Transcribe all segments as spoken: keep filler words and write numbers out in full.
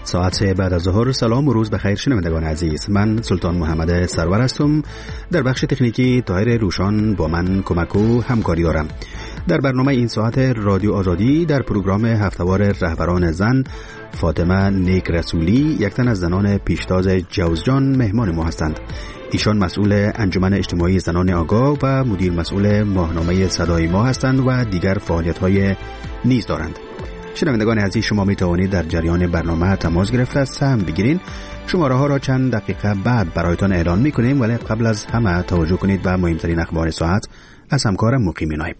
ساعت بعد از ظهر. سلام و روز بخیر شنوندگان عزیز، من سلطان محمد سرور هستم. در بخش تکنیکی طاهر روشان با من کمک و همکاری دارم. در برنامه این ساعت رادیو آزادی در پروگرام هفته‌وار رهبران زن، فاطمه نیک رسولی، یک تن از زنان پیشتاز جوزجان، مهمان ما هستند. ایشان مسئول انجمن اجتماعی زنان آگاه و مدیر مسئول ماهنامه صدای ما هستند و دیگر فعالیت‌های نیز دارند. شنوندگان عزیز، شما می توانید در جریان برنامه تماس گرفته سهم بگیرین. شماره ها را چند دقیقه بعد برایتان اعلان می کنیم، ولی قبل از همه توجه کنید به مهمترین اخبار ساعت از همکارم مقیم نایب.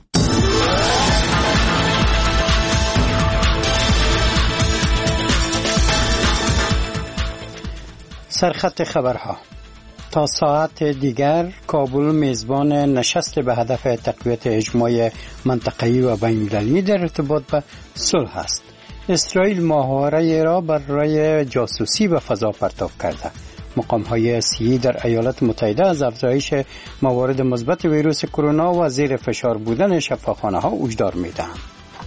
سرخط خبرها. تا ساعت دیگر کابل میزبان نشست به هدف تقویت اجماع منطقه‌ای و بین‌المللی در ارتباط به صلح است. اسرائیل ماهواره را برای جاسوسی به فضا پرتاب کرده. مقام‌های صحی در ایالات متحده از افزایش موارد مثبت ویروس کرونا و زیر فشار بودن شفاخانه‌ها هشدار می‌دهند.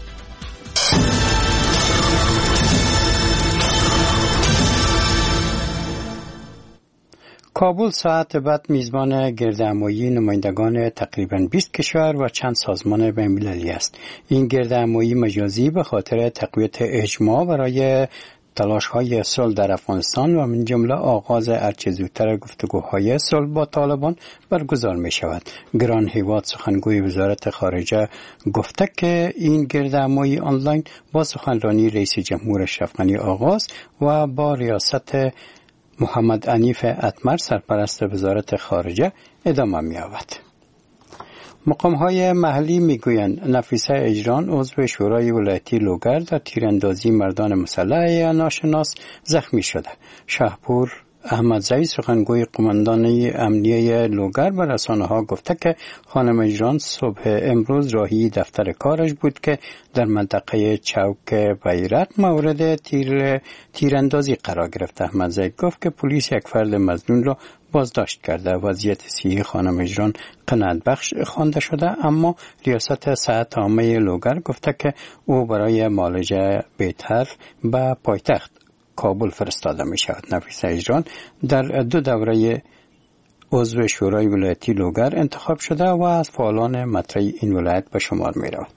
کابل ساعت بعد میزبان گردهمایی نمایندگان تقریباً بیست کشور و چند سازمان بین‌المللی است. این گردهمایی مجازی به خاطر تقویت اجماع برای تلاش‌های صلح در افغانستان و من جمله آغاز هرچه زودتر گفتگوهای صلح با طالبان برگزار می شود. گران هیواد سخنگوی وزارت خارجه گفته که این گردهمایی آنلاین با سخنرانی رئیس جمهور اشرف غنی آغاز و با ریاست محمد عنیف اتمر سرپرست وزارت خارجه ادامه می‌یابد. مقام‌های محلی می‌گویند نفیسه اجران عضو شورای ولایتی لوگر در تیراندازی مردان مسلح ناشناس زخمی شده. شهپور احمدزی سخنگوی قماندانی امنیه لوگر به رسانه‌ها گفته که خانم اجران صبح امروز راهی دفتر کارش بود که در منطقه چوک بیرت مورد تیر تیراندازی قرار گرفت. احمدزی گفت که پلیس یک فرد مظنون را بازداشت کرده. وضعیت صحی خانم اجران قناعت بخش خوانده شده، اما ریاست صحت عامه لوگر گفته که او برای معالجه بهتر به پایتخت کابل فرستاده می شود. نفیسه اجران در دو دوره عضو شورای ولایتی لوگر انتخاب شده و از فعالان مطرح این ولایت به شمار می رود.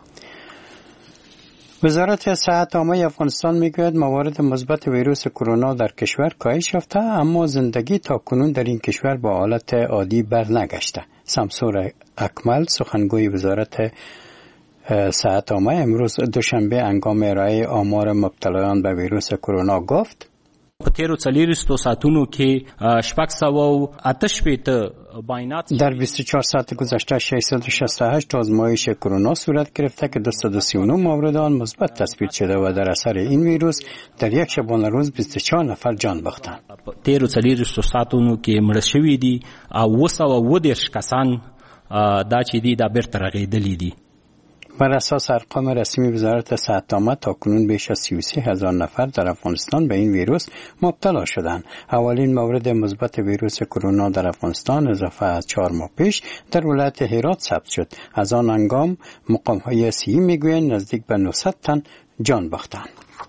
وزارت صحت عامه افغانستان می گوید موارد مثبت ویروس کرونا در کشور کاهش یافته، اما زندگی تا کنون در این کشور با حالت عادی برنگشته. شمسور اکمل سخنگوی وزارت صحت عامه امروز دوشنبه هنگام ارائه آمار مبتلایان به ویروس کرونا گفت په تیرو څلوېښتو ساعتونو کې شپږ سوه اته شپېته باینات در بیست و چهار ساعت گذشته ششصد و شصت و هشت آزمایش کرونا صورت گرفته که دویست و سی و نه مورد آن مثبت تثبیت شده و در اثر این ویروس در یک شبانه روز بیست و چهار نفر جان باختند. تیرو څلوېښتو ساعتونو کې مړه شوي دي او اوه سوه اوه دېرش کسان دا چې دي دا بیرته رغېدلي دي. بر اساس ارقام رسمی وزارت صحت عامه تاکنون بیش از سی و سه هزار نفر در افغانستان به این ویروس مبتلا شدند. اولین مورد مثبت ویروس کرونا در افغانستان اضافه از چهار ماه پیش در ولایت هرات ثبت شد. از آن هنگام مقام‌های صحی میگویند نزدیک به نهصد تن جان باختند.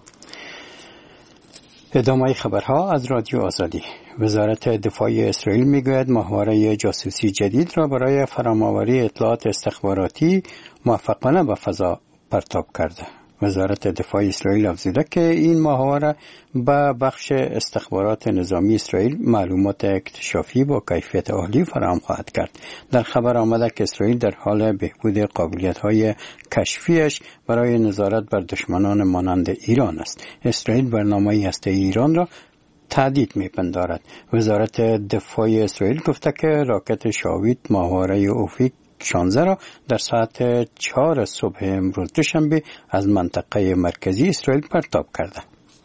ادامه خبرها از رادیو آزادی. وزارت دفاع اسرائیل میگوید ماهواره جاسوسی جدید را برای فرامآوری اطلاعات استخباراتی موفقانه به فضا پرتاب کرده. وزارت دفاع اسرائیل افزوده که این ماهواره به بخش استخبارات نظامی اسرائیل معلومات اکتشافی با کیفیت عالی فراهم خواهد کرد. در خبر آمده که اسرائیل در حال بهبود قابلیت‌های کشفیش برای نظارت بر دشمنان مانند ایران است. اسرائیل برنامه هسته‌ای ایران را تهدید می‌پندارد. وزارت دفاع اسرائیل گفته که راکت شاوید ماهواره اوفیک شانزده را در ساعت چهار صبح امروز دوشنبه از منطقه مرکزی اسرائیل پرتاب کرده.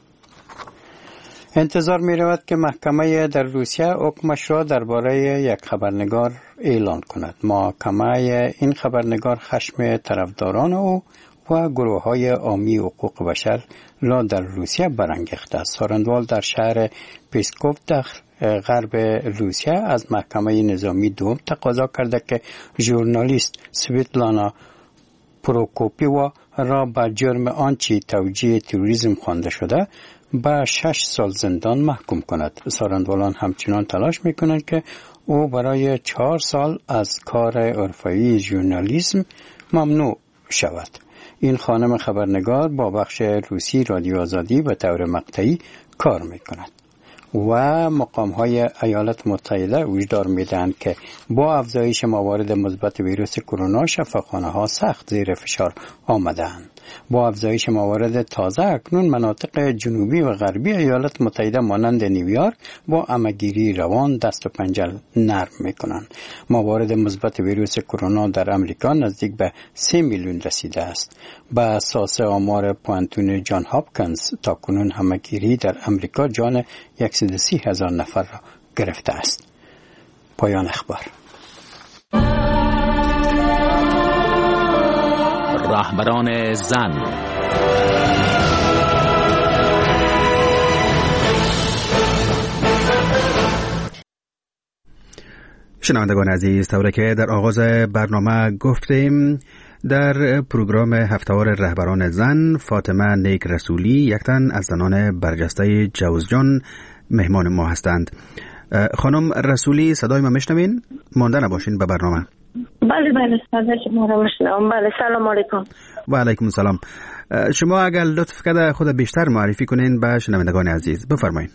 انتظار می رود که محکمه در روسیه حکمش را درباره یک خبرنگار اعلان کند. محکمه این خبرنگار خشم طرفداران او و گروه های عامی حقوق بشر را در روسیه برانگیخته است. سارندوال در شهر پیسکوف در غرب روسیه از محکمه نظامی دوم تقاضا کرده که ژورنالیست سویتلانا پروکوپیوا را به جرم آنچه توجیه تروریسم خوانده شده به شش سال زندان محکوم کند. سارندولان همچنان تلاش میکنند که او برای چهار سال از کار حرفه‌ای ژورنالیسم ممنوع شود. این خانم خبرنگار با بخش روسی رادیو آزادی به طور مقطعی کار میکند و مقام‌های ایالات متحده هشدار می‌دهند که با افزایش موارد مثبت ویروس کرونا شفاخانه‌ها سخت زیر فشار آمده‌اند. با افزایش موارد تازه اکنون مناطق جنوبی و غربی ایالات متحده مانند نیویورک با همه‌گیری روان دست و پنجه نرم می‌کنند. موارد مثبت ویروس کرونا در امریکا نزدیک به سه میلیون رسیده است. به اساس آمار پوانتون جان هاپکینز تاکنون همه‌گیری در امریکا جان صد و سی هزار نفر را گرفته است. پایان اخبار. رهبران زن. شنوندگان عزیز، طوری که در آغاز برنامه گفتیم، در پروگرام هفته‌وار رهبران زن فاطمه نیک رسولی یک تن از زنان برجسته جوزجان مهمان ما هستند. خانم رسولی صدای ما میشنوین؟ مانده نباشین به برنامه. بله بله صدای شما را میشنوم. بله سلام علیکم. و علیکم السلام. شما اگر لطف کرده خود بیشتر معرفی کنین به شنوندگان عزیز بفرمایید.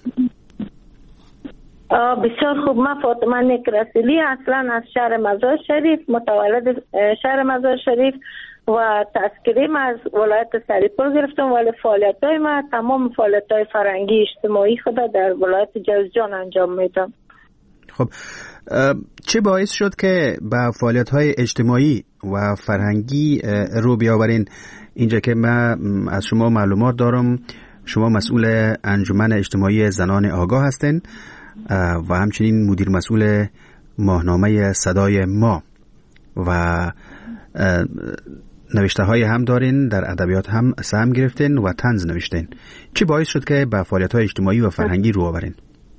بسیار خوب. من فاطمه نیک رسولی اصلا از شهر مزار شریف، متولد شهر مزار شریف و تذکریم از ولایت سریپور گرفتم، ولی فعالیت‌های ما تمام فعالیت‌های فرهنگی اجتماعی خود در ولایت جوزجان انجام میدم. خب چه باعث شد که به فعالیت‌های اجتماعی و فرهنگی رو بیاورین؟ اینجا که من از شما معلومات دارم شما مسئول انجمن اجتماعی زنان آگاه هستین و همچنین مدیر مسئول ماهنامه صدای ما و نوشته های هم دارین، در ادبیات هم سهم گرفتین و طنز نوشتین. چی باعث شد که به فعالیت های اجتماعی و فرهنگی رو آورین؟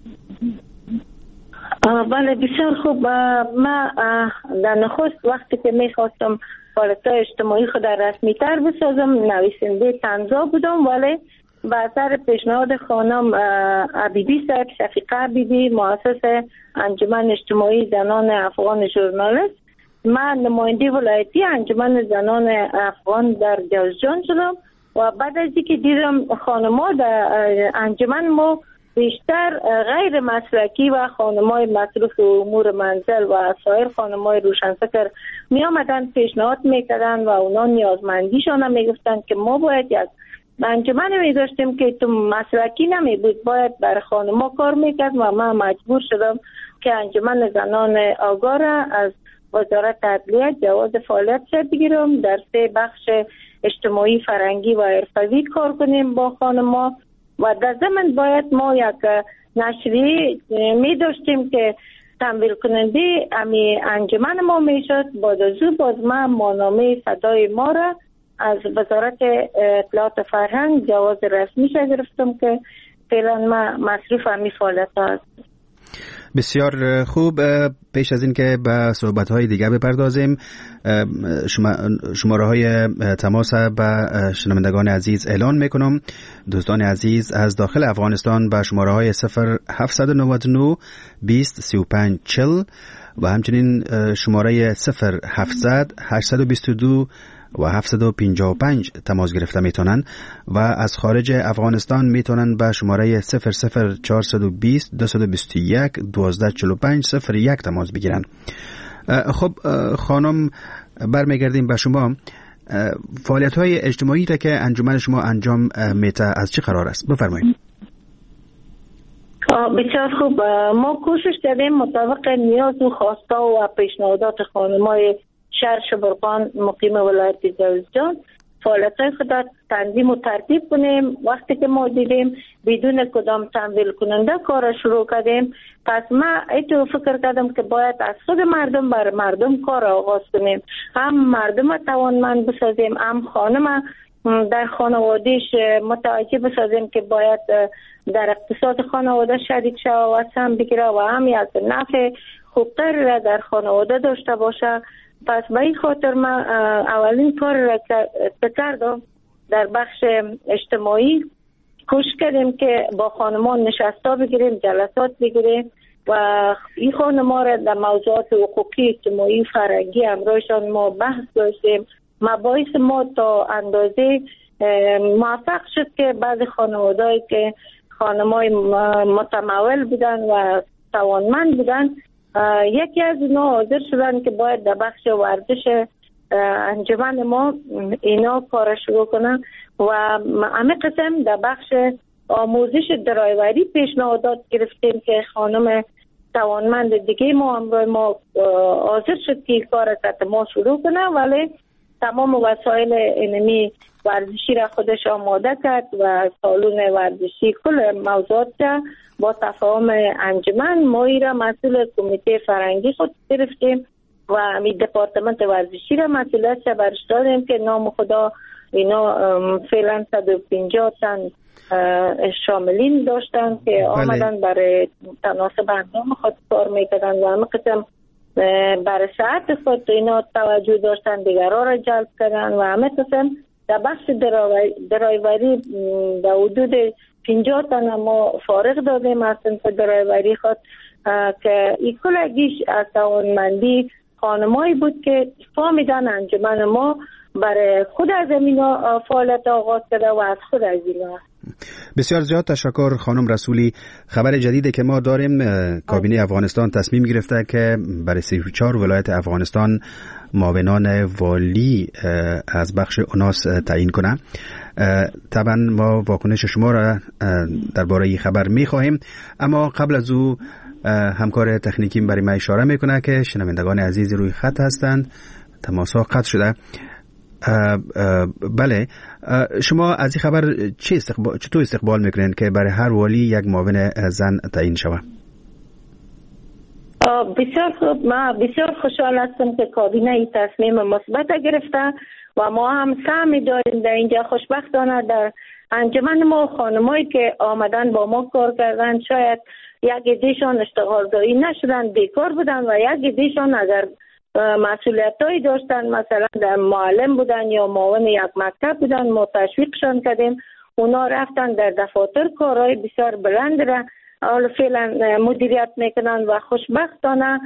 بله بسیار خوب. من در نخست وقتی که میخواستم فعالیت های اجتماعی خود رسمی تر بسازم نویسنده طنزا بودم، ولی به اثر پیشنهاد خانم عبیدی صاحب، شفیقه عبیدی، مؤسس انجمن اجتماعی زنان افغان ژورنالیست، من نماینده ولایتی انجمن زنان افغان در جوزجان شدم و بعد از اینکه دیدم خانم‌ها در انجمن ما بیشتر غیر مسلکی و خانم‌های مصروف امور منزل و سایر خانم‌های روشنفکر می آمدن پیشنهاد میکردن و اونا نیازمندیشان می گفتن که ما باید یک انجمن می داشتیم که تو مسلکی نمی بود، باید بر خانم‌ها کار میکرد و من مجبور شدم که انجمن زنان آگاه را از وزارت عدلیه جواز فعالیت شد بگیرم، در سه بخش اجتماعی، فرهنگی و حرفه‌ای کار کنیم با خانم‌ها و در ضمن باید ما یک نشریه می داشتیم که تمویل کننده امی انجمن ما می شد. بعد از او باز من ماهنامه صدای ما را از وزارت اطلاعات فرهنگ جواز رسمی شد گرفتم که فعلا من مصروف امی فعالیت هست. بسیار خوب. پیش از این که به صحبت‌های دیگر بپردازیم، شماره های تماس به شنوندگان عزیز اعلان میکنم. دوستان عزیز از داخل افغانستان به شماره های صفر هفت نه نه بیست سی و پنج چل و همچنین شماره صفر هفتصد هشتصد و بیست و دو و هفتصد و پنجاه و پنج تماس گرفته میتونن و از خارج افغانستان میتونن به شماره صفر صفر چهارصد و بیست دویست و بیست و یک دوازده چهل و پنج صفر یک تماس بگیرن. خب خانم، برمیگردیم به شما. فعالیت های اجتماعی را که انجمن شما انجام میده از چه قرار است؟ بفرمایید. بسیار خوب. ما کوشش کردیم مطابق نیاز و خواسته و پیشنهادات خانم‌های شهر شبرغان مقیم ولایت جوزجان فعالیت‌های خود را تنظیم و ترتیب کنیم. وقتی که ما دیدیم بدون کدام تمویل کننده کار شروع کردیم، پس من ایتو فکر کردم که باید از خود مردم بر مردم کار آغاز کنیم، هم مردم توانمند بسازیم، هم خانم در خانوادهش متوجه بسازیم که باید در اقتصاد خانواده شریک شود و سهم بگیره و هم یک نفع خوبتر را در خانواده داشته باشه. پس به این خاطر من اولین کار را که کردم در بخش اجتماعی کوشش کردیم که با خانمان نشستا بگیریم، جلسات بگیریم و این خانما را در موضوعات حقوقی اجتماعی فرهنگی همراهشان ما بحث داشتیم. مباحث ما تا اندازه موفق شد که بعض خانوادهایی که خانمای متمول بودن و توانمند بودن، یکی از اینا حاضر شدن که باید در بخش ورزش انجمن ما اینا کار شروع کنن و همه قسم در بخش آموزش درایوری پیشنهادات گرفتیم که خانم توانمند دیگه ما همراه ما حاضر شد که کار تحت ما شروع کنه، ولی تمام وسایل علمی ورزشی را خودش آماده کرد و سالون ورزشی کل موضوعات را با تفاهم انجمن ما را مسئول کمیته فرهنگی خود گرفتیم و می دپارتمنت ورزشی را مسئولیت برش دادیم که نام خدا اینا فعلا صد و پنجاه تن شاملین داشتن که آمدن برای تناسب اندام خود کار میکردن و همه قسم برای ساعت خود اینا توجه داشتن، دیگرها را جلب کردن و همه قسم در بخش درایوری در حدود پنجاه تن ما فارغ دادیم از صنف درایوری خود که این کلگیش از توانمندی خانمایی بود که فهمیدن انجمن ما برای خود از اینا فعالیت آغاز کرده و از خود از اینا. بسیار زیاد تشکر خانم رسولی. خبر جدیدی که ما داریم، کابینه افغانستان تصمیم گرفته که برای سی و چهار ولایت افغانستان معاونان والی از بخش اوناس تعیین کنه. طبعا ما واکنش شما را درباره این خبر می‌خواهیم، اما قبل از او همکار تکنیکی برای ما اشاره میکنه که شنوندگان عزیز روی خط هستند، تماس‌ها قطع شده. اه اه بله، اه شما از این خبر چه استقبال چطور استقبال میکنین که برای هر والی یک معاون زن تعیین شود؟ بسیار خوب، ما بسیار خوشحال هستم که کابینه این تصمیم مثبت گرفته و ما هم سعی داریم در اینجا. خوشبختانه در انجمن ما خانمایی که آمدن با ما کار کردن، شاید یک عدهشان اشتغال داری نشدن، بیکار بودن و یک عدهشان اگر مسئولیت هایی داشتن، مثلا در معلم بودن یا معاون یک مکتب بودن، ما تشویقشان کردیم، اونا رفتن در دفاتر کارهای بسیار بلند را حالا فعلا مدیریت میکنن و خوشبختانه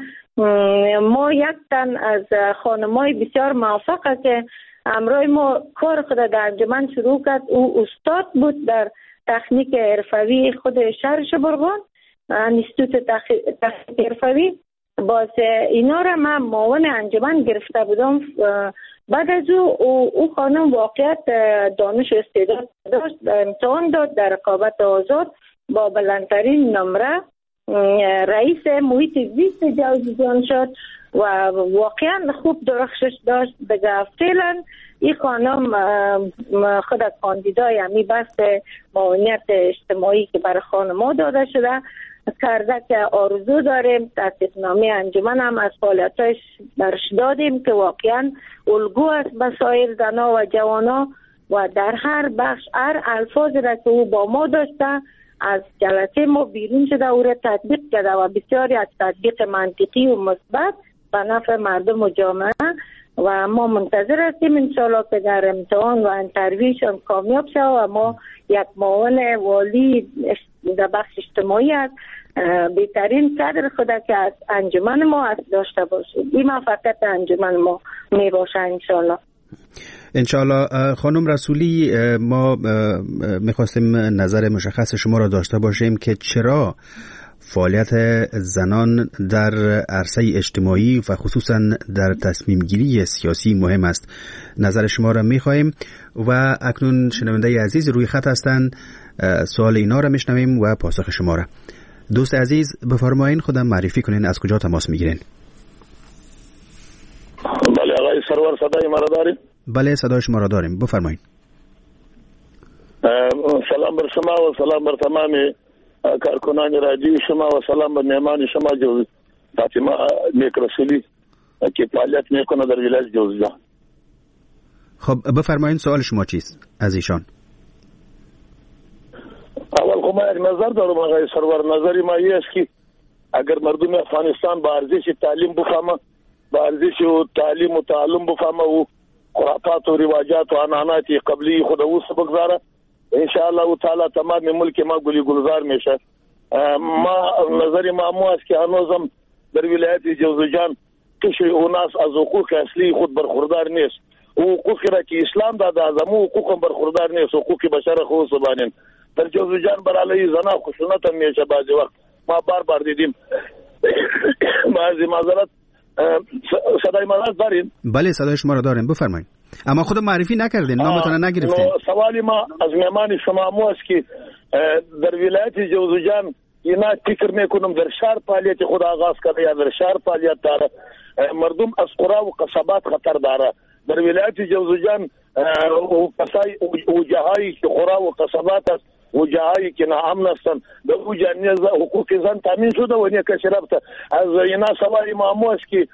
ما یک تن از خانمای بسیار موفقه که همراه ما کار خود در انجمن شروع کرد. او استاد بود در تکنیک حرفوی خود شهر شبرغان، انستیتوت تکنیک حرفوی. باز اینا را من معاون انجمن گرفته بودم. بعد از او او خانم واقعیت دانش استعداد داشت، امتحان داد در رقابت آزاد با بلندترین نمره رئیس محیط زیست جوزجان شد و واقعا خوب درخشش داشت. دیگه فعلا این خانم خود کاندیدای همی بحث معاونیت اجتماعی که برای خانم‌ها داده شده کرده که آرزو داریم تصدیقنامه انجمن هم از فعالیتاش برش دادیم که واقعا الگو است به سایر زنها و جوانا و در هر بخش هر الفاظ را که او با ما داشته از جلسه ما بیرون شده او را تطبیق کرده و بسیاری از تطبیق منطقی و مثبت به نفع مردم و جامعه و ما منتظر هستیم انشاءالله که در امتحان و انترویوشان کامیاب شد و ما یک معاون والی در بخش اجتماعی است بهترین کادر خدا که از انجمن ما داشته باشیم. این موفقیت انجمن ما می باشه انشاءالله. انشاءالله. خانم رسولی، ما میخواستیم نظر مشخص شما را داشته باشیم که چرا فعالیت زنان در عرصه اجتماعی و خصوصا در تصمیم گیری سیاسی مهم است. نظر شما را میخواهیم و اکنون شنونده عزیز روی خط هستند، سوال اینا را میشنویم و پاسخ شما را. دوست عزیز بفرمایین، خودم معرفی کنین، از کجا تماس میگیرین؟ بله آقای سرور، صدای مرا دارید؟ بله صدای شما را داریم، بفرمایید. سلام بر شما و سلام بر تمام کارکنان رادیو شما و سلام بر مهمان شما جو فاطمه نیک رسولی که فعالیت میکنه در ولایت جوزجان. خب بفرمایید سوال شما چیست از ایشان؟ اول خب من یک نظر دارم آقای سرور. نظری ما این است که اگر مردم افغانستان با ارزش تعلیم بفهمه، با ارزش و تعلیم و تعلم بفهمه و خرافات و رواجات و عنعنات قبلی خود اوست بگذاره، ان شاء الله تعالی تمام ملک ما گلی گلزار میشه. ما نظر ما مو است که هنوزم در ولایت جوزجان کسی اوناس از حقوق اصلی خود برخوردار نیست. حقوقی را که اسلام داده از امو حقوق برخوردار نیست. حقوق بشر خود سبانین در جوزجان برای زنا خشونت هم میشه. بعضی وقت ما بار بار دیدیم. بعضی معذرت صدای ما دارین؟ بله صدای شما را داریم، بفرمایید. اما خود معرفی نکردین، نامتون نگرفتین. سوالی ما از مهمان شما مو است که در ولایت جوزجان اینا فکر میکنم در شهر فعالیت خود آغاز کرده یا در شهر فعالیت داره. مردم از قرا و قصبات خطر داره. در ولایت جوزجان و قصای و جاهایی که قرا و قصبات است و جاهایی که ناامن هستند در او جانیز حقوق زن تامین شده و نه کسی رفته. از اینا سوالی ما است که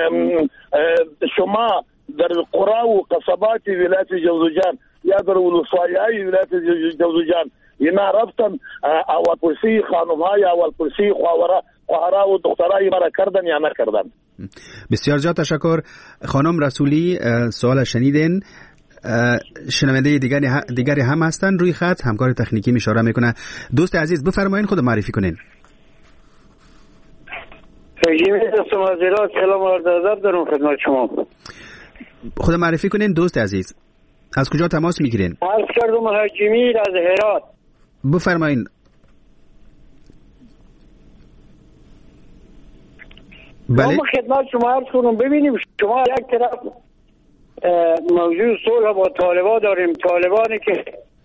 شما در قرا و قصبات ولایت جوزجان یا در ولسوالی‌های ولایت جوزجان اینا رفتن اول پرسی خانم‌های اول پرسی خواهرها خواهرها و دخترای مرا کردن یا نکردن. بسیار زیاد تشکر. خانم رسولی سوال شنیدین. شنونده دیگری دیگری هم هستن روی خط، همکار تکنیکی اشاره میکنه. دوست عزیز بفرمایید خود معرفی کنین. سلام عرض ادب دارم خدمت شما. خود معرفی کنین دوست عزیز. از کجا تماس میگیرین؟ عرض کردم حاجی از هرات. بفرمایین. بله. ما خدمت شما عرض کنم ببینیم شما یک طرف موضوع صلح با طالبان داریم، طالبانی که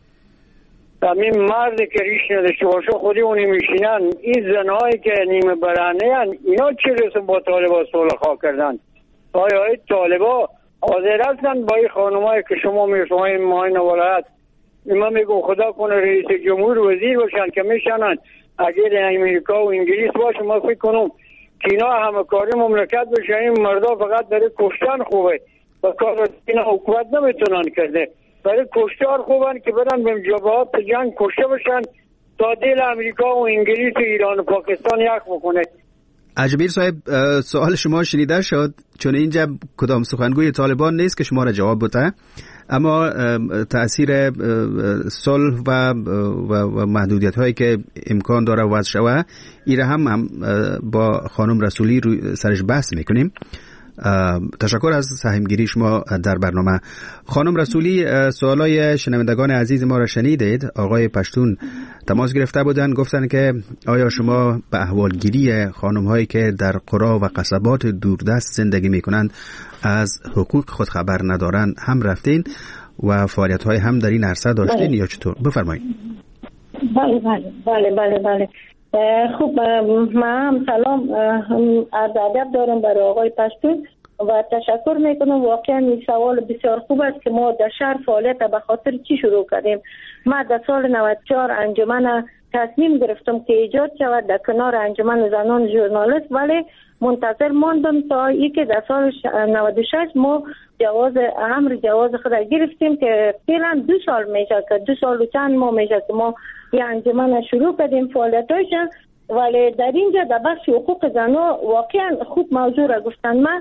همین مرد که ریش نداشته باشه خودی اونی میشینن، این زنهایی که نیمه برهنه هن اینا چه رسم با طالبان صلح خواه کردن؟ آیا این طالبان حاضر هستن با این خانمایی که شما میشما این ماین ولایت ایما میگو خدا کنه رئیس جمهور وزیر باشن که میشنن اگر امریکا و انگلیس باشه ما فکر کنم که اینا همه کاری مملکت بشه. این مردا فقط داره کشتن خوبه و کار اینا حکومت نمیتونن کرده، برای کشتار خوبن که برن به جبهات جنگ کشته بشن تا دل امریکا و انگلیس و ایران و پاکستان یک بکنه. اجبیر صاحب سوال شما شنیده شد، چون اینجا کدام سخنگوی طالبان نیست که شما را جواب بده، اما تأثیر صلح و, و, و محدودیت هایی که امکان داره وضع شوه این هم, هم با خانم رسولی روی سرش بحث میکنیم. تشکر از سهمگیری شما در برنامه. خانم رسولی سوالای شنوندگان عزیز ما را شنیدید. آقای پشتون تماس گرفته بودن، گفتن که آیا شما به احوالگیری خانم هایی که در قرا و قصبات دوردست زندگی میکنند از حقوق خود خبر ندارن هم رفتین و فعالیت های هم در این عرصه داشتین بله. یا چطور؟ بفرمایید. بله بله بله بله بله خوب، من هم سلام عرض ادب دارم برای آقای پشتون و تشکر میکنم. واقعا این سوال بسیار خوب است که ما در شهر فعالیت به خاطر چی شروع کردیم. ما در سال نود و چهار انجمن تصمیم گرفتم که ایجاد شود در کنار انجمن زنان ژورنالیست، ولی منتظر ماندم تا ای که در سال نود و شش ما جواز امر جواز خود گرفتیم که فعلا دو سال میشه که دو سال و چند ماه میشه که ما یه انجمن شروع کردیم فعالیتاش، ولی در اینجا در بخش حقوق زنان واقعا خوب موضوع را گفتن. من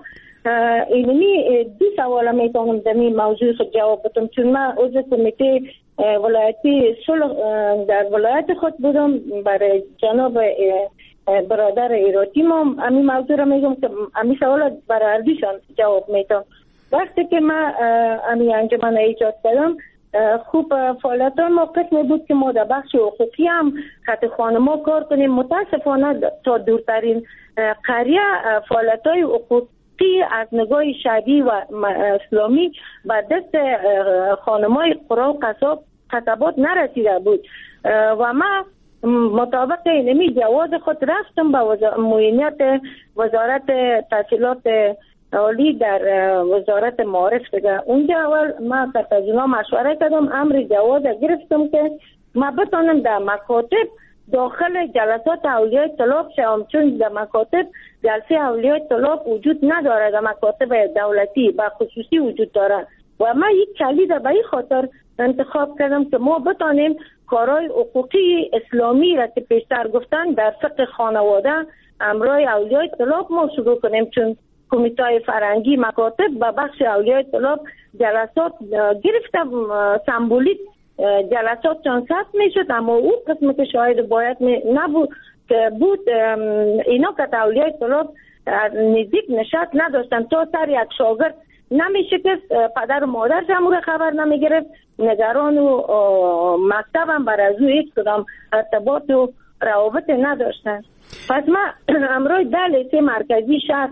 اینمی دو سوال میتونم در این موضوع خود جواب بدم، چون من عضو کمیته ولایتی صلح در ولایت خود بودم برای جناب برادر ایراتی. ما همین موضوع را میگم که همین سوال برای اردیشان جواب میتونم. وقتی که من همین انجمن ایجاد کردم خوب فعالیت های ما قسم بود که ما در بخش حقوقی هم خط خانما کار کنیم. متاسفانه تا دورترین قریه فعالیت های حقوقی از نگاه شهری و اسلامی به دست خانمای قرا و قصبات نرسیده بود و ما مطابق اینمی جواز خود رفتم به معینیت وزارت تحصیلات عالی در وزارت معارف دیگه. اونجا اول ما از اونا مشوره کردم، امر جواز گرفتم که ما بتونم در مکاتب داخل جلسات اولیای طلاق شوم، چون در مکاتب جلسه اولیای طلاق وجود نداره، در مکاتب دولتی و خصوصی وجود داره و ما یک کلید به این خاطر انتخاب کردم که ما بتونیم کارهای حقوقی اسلامی را که پیشتر گفتن در فقه خانواده امرای اولیای طلاق ما شروع کنیم، چون کمیته فرنگی مکاتب با بخش اولیای طلاق جلسات گرفتم سمبولیک جلساتشان ثبت میشد، اما اون قسم که شاید باید نبود که بود اینا که اولیای طلاب نزدیک نشست نداشتن تا سر یک شاگرد نمیشه که پدر و مادرش هم خبر نمیگرفت، نگران و مکتب هم بر از او هیچ کدام ارتباط و روابط نداشتن. پس من امروز در لیسه مرکزی شهر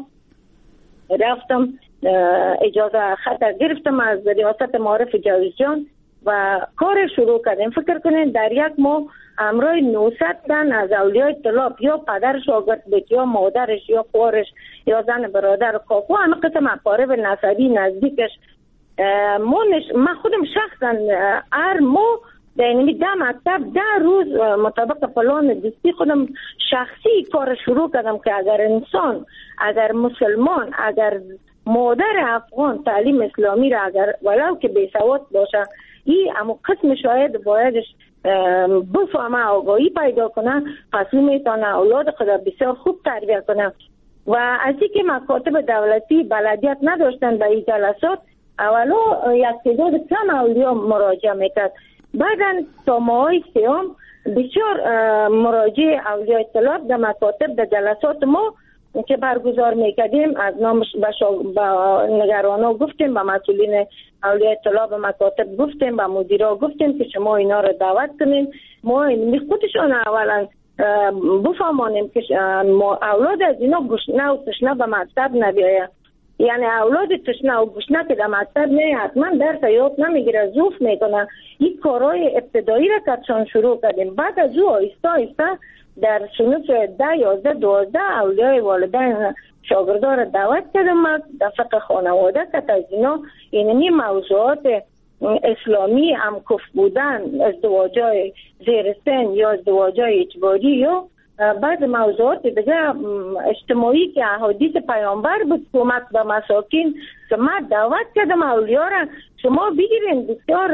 رفتم، اجازه خط گرفتم از ریاست معارف جوزجان و کار شروع کردیم. فکر کنین در یک ماه امروز نهصد تن از اولیای طلاب یا پدر شاگرد بود یا مادرش یا خواهرش یا زن برادر کاکو همه قسم اقارب نسبی نزدیکش من خودم شخصا هر ماه در اینمی ده مکتب ده روز مطابق پلان دوستی خودم شخصی کار شروع کردم که اگر انسان، اگر مسلمان، اگر مادر افغان تعلیم اسلامی را اگر ولو که بیسواد باشه این اما قسم شاید بایدش بفهمه آگاهی پیدا کنه، پس اون میتونه اولاد خود بسیار خوب تربیت کنه. و از اینکه مکاتب دولتی بلدیت نداشتن به این جلسات اولا یک تعداد کم اولیا مراجعه میکرد، بعدا تا ماهای سیام بسیار مراجع اولیای طلاب در مکاتب در جلسات ما که برگزار میکردیم از نام به نگرانا گفتیم، به مسئولین اولیای طلاب مکاتب گفتیم، به مدیرا گفتیم که شما اینا رو دعوت کنیم، ما این خودشان اولا بفهمانیم که اولاد از اینا گشنه و تشنه به مکتب نبیاید. یعنی اولاد تشنه و گشنه که در مکتب نه حتما درس یاد نمیگیره، زوف میکنه. این کارهای ابتدایی را کتشان شروع کردیم، بعد از او آیسته آیسته در صنف ده یازده دوازده اولیای والدین شاگردان را دعوت کردم در فقه خانواده که از اینا اینمی موضوعات اسلامی هم کف بودن، ازدواجای زیر سن یا ازدواجای اجباری یا بعض موضوعات دیگه اجتماعی که احادیث پیامبر بود کمک به مساکین که من دعوت کردم اولیا را شما بگیرین. بسیار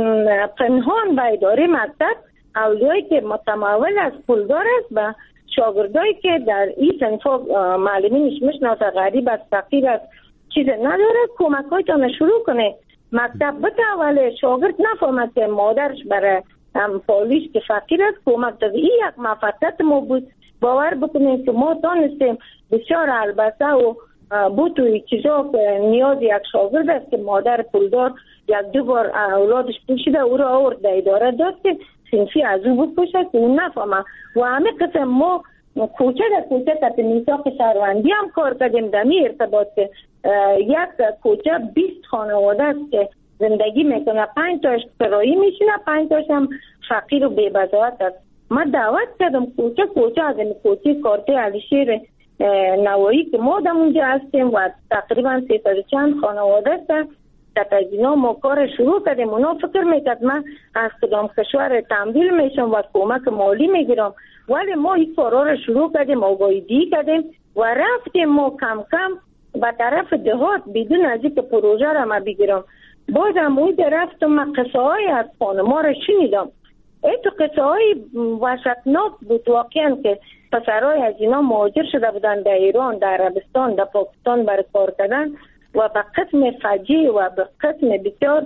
پنهان به اداره مکتب اولیایی که متمول از پولدار است و شاگردایی که در این صنفا معلمینش میشناسه غریب است فقیر است چیز نداره کمک هایتان شروع کنه. مکتب بتاوله شاگرد نفهمد که مادرش برای هم پالیش که فقیر است کمک داده. این یک مفقدت ما بود. باور بکنید که ما دانستیم بسیار البته و بود و چیزا که نیاز یک شاگرد است که مادر پولدار یک دو بار اولادش پوشیده او را آورد در اداره داد که سنفی از او بپوشه که اون نفهمه و همه قسم ما کوچه در کوچه تحت میثاق شهروندی هم کار کردیم در می ارتباط که یک کوچه بیست خانواده است که زندگی میکنه، پنج تاش کرایی میشینه، پنج تاش هم فقیر و بی‌بضاعت است. من دعوت کردم کوچه کوچه از این کوچه کارته علیشیر نوایی که ما در اونجا هستیم و تقریبا سیصد چند خانواده است در اینا ما کار شروع کردیم. اونا فکر میکرد من از کدام کشور تمویل میشم و کمک مالی میگیرم، ولی ما این کارا رو شروع کردیم، آگاهی کردیم و رفتیم ما کم کم به طرف دهات بدون از اینکه پروژه را ما بگیرم. بازم اونجا رفتم من قصه های از خانما را شنیدم. ای تو قصه های وحشتناک بود واقعا که پسرهای از اینا مهاجر شده بودن در ایران، در عربستان، در پاکستان برای کار کردن و به قسم فجیع و به قسم بسیار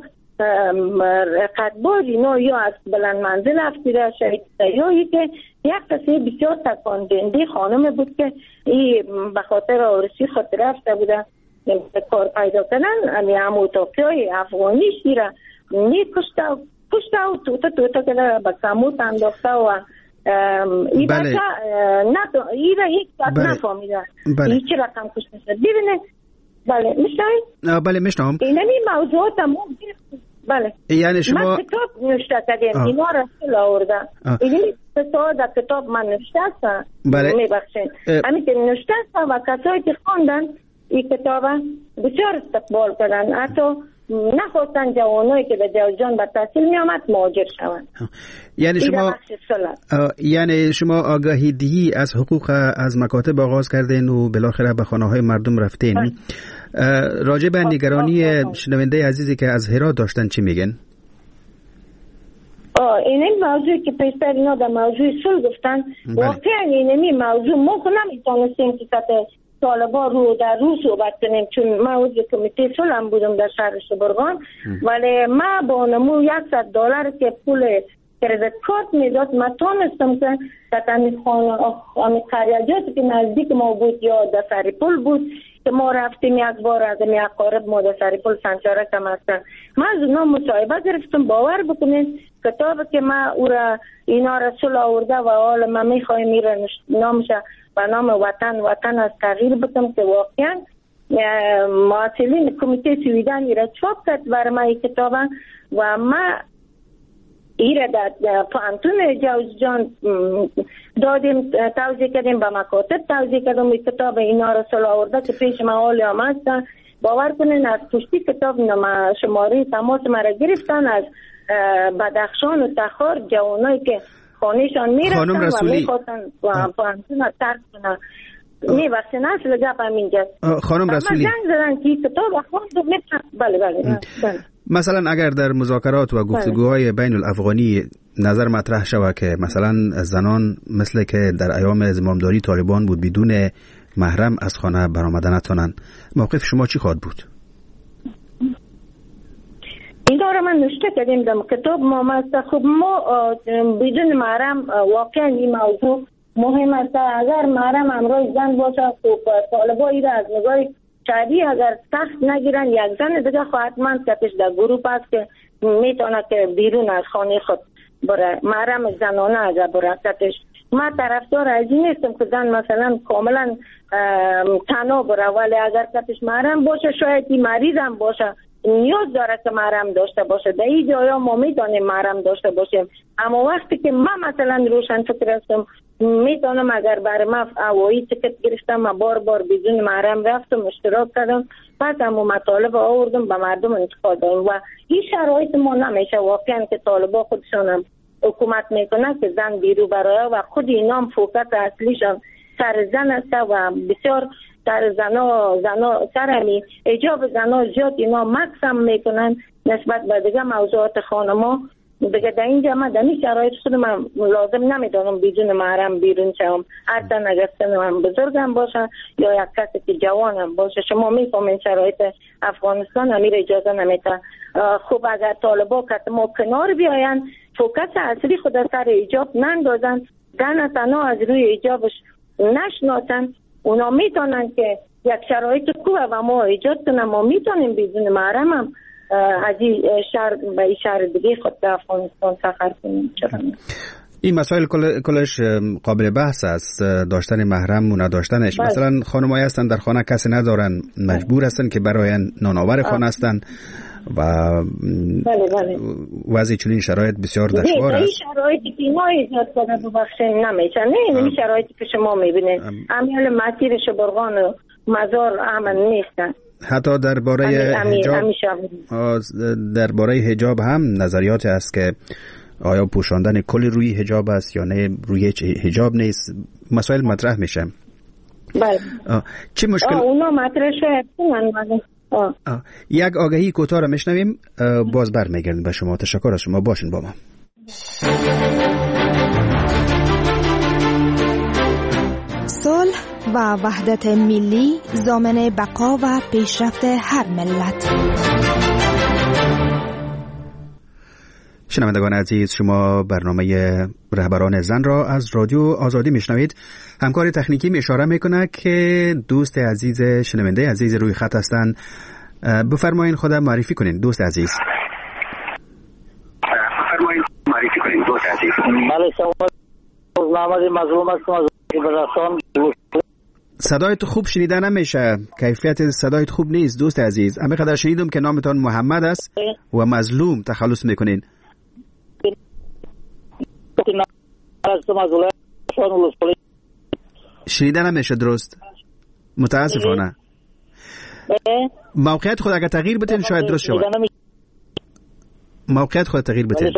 قدباز اینا یا از بلند منزل افتیده شهید یا که یک قصه بسیار تکان دهنده خانم بود که این به خاطر آرسی خاطر رفته بوده کار پیدا کردن امی هم اتاقی های افغانی شیره نی کشته کشته و توتا توتا که به کموت انداخته و این بچه نه این را هیچ بات نفهمیده هیچ رقم کشته شد. ببینه بله میشنوید؟ بله میشنوم. اینمی موضوعات هم بله یعنی شما من کتاب نوشته کردیم اینا را سل آورده اینمی کتاب در کتاب من نوشته هستم بله میبخشین همین که نوشته هستم و کسایی که خوندن این کتاب بسیار استقبال کردن، حتی نخواستن جوانایی که به جوزجان به تحصیل می آمد مهاجر شوند. یعنی شما یعنی شما آگاهی دهی از حقوق از مکاتب آغاز کردین و بالاخره به خانه های مردم رفتین. راجع به نگرانی شنونده عزیزی که از هرات داشتن چی میگن؟ این این موضوعی که پیشتر اینا در موضوع صلح گفتن واقعا این این موضوع ما نمیتونستیم که طالبا رو در رو صحبت کنیم، چون من عضو کمیته صلح هم بودم در شهر شبرغان، ولی من با نمو صد دلار که پول کردیت کارت میداد من تونستم که در همین خانه قریجاتی که نزدیک ما بود یا در سریپل بود که ما رفتیم یک بار از می اقارب ما در سریپل سنچارک هم هستن، من از اونا مصاحبه گرفتم. باور بکنید کتاب که من او را اینا را صلح آورده و حالا من میخوایم میره نامشه و نام وطن وطن از تغییر بکنم که واقعا معاصلین کمیته سویدن را چاپ کرد برای من این کتاب و من ایره در پانتون جوزجان دادیم توضیح کردیم به مکاتب توضیح کردیم این کتاب اینا را صلح آورده که پیش من حالی هم هستن. باور کنین از پشتی کتاب شماره تماس مرا گرفتن از بدخشان و تخار جوانایی که خانهشان میرفتن و میخواستن پانتون را ترک کنن. نه وقتی نسل گپ همینجاست. خانم رسولی من زنگ زدن که کتاب خواندم میتونم. بله بله بله. مثلا اگر در مذاکرات و گفتگوهای بین الافغانی نظر مطرح شود که مثلا زنان مثل که در ایام زمامداری طالبان بود بدون محرم از خانه برآمدن نتونن، موقف شما چی خواهد بود؟ این داره من نوشته کردیم در کتاب ما مست خب ما بدون محرم واقعا این موضوع مهم است. اگر محرم امروز زن باشه خب طالبایی را از نگاه شادی اگر سخت نگیرن یک زن دیگه خواهد من کتش در گروپ است که میتونه که بیرون از خانه خود بره محرم زنانه اگر بره کتش. من طرفدار از این نیستم که زن مثلا کاملا تنها بره، ولی اگر کتش محرم باشه شاید این مریض هم باشه نیاز داره که محرم داشته باشه. در این جایا ما میتونیم محرم داشته باشیم، اما وقتی که من مثلا روشن فکر هستم میتونم اگر برای من هوایی تیکت گرفتم من بار بار بدون محرم رفتم اشتراک کردم پس همون مطالب آوردم به مردم انتقال دادم و این شرایط ما نمیشه واقعا که طالبا خودشان هم حکومت میکنن که زن بیرو برای و خود اینا هم فوکس اصلیشان سر زن است و بسیار سر زنا زنا سر همی اجاب زنا زیاد اینا مقسم میکنن نسبت به دیگه موضوعات خانما. دیگه در اینجا من در این شرایط خود من لازم نمیدانم بدون محرم بیرون شم، هر تن اگر سنم بزرگم باشه یا یک کسی که جوانم باشه. شما میفهمین شرایط افغانستان امیر اجازه نمیده. خب اگر طالبا که ما کنار بیاین فوکس اصلی خود سر ایجاب نندازن، زن تنها از روی ایجابش نشناسن، اونا میتونن که یک شرایط خوبه و ما ایجاد کنن ما میتونیم بدون محرم هم از این شهر به این شهر دیگه خود به افغانستان سفر کنیم. این مسائل کلش قابل بحث است، داشتن محرم و نداشتنش. بله. مثلا خانمایی هستن در خانه کسی ندارن مجبور هستن که برای نانآور خانه هستن و بله بله. وضع چنین شرایط بسیار دشوار است. این شرایطی که ما ایجاد کنه ببخشید نمیشه. نه این شرایطی که شما میبینید امیال مسیر شبرغان و مزار امن نیستن. حتی درباره حجاب درباره حجاب هم نظریات است که آیا پوشاندن کل روی حجاب است یا نه روی حجاب نیست، مسائل مطرح میشه. بله. چه مشکل؟ اونا مطرح شد. یک آگهی کوتاه را میشنویم باز برمیگردیم به شما. تشکر از شما، باشین با ما. صلح و وحدت ملی ضامن بقا و پیشرفت هر ملت. شنوندگان عزیز، شما برنامه رهبران زن را از رادیو آزادی میشنوید. همکار تکنیکی می اشاره میکنه که دوست عزیز شنونده عزیز روی خط هستند. بفرمایید خودم معرفی کنین دوست عزیز. بفرمایید معرفی کنین دوست عزیز. بله شما محمد مظلوم هستم از برسان. صدایت خوب شنیده نمیشه، کیفیت صدایت خوب نیست دوست عزیز. همه قدر شنیدم که نامتان محمد است و مظلوم تخلص میکنین. شنیده نمیشه درست، متاسفانه. موقعیت خود اگر تغییر بتین شاید درست شود. موقعیت خود تغییر بتین.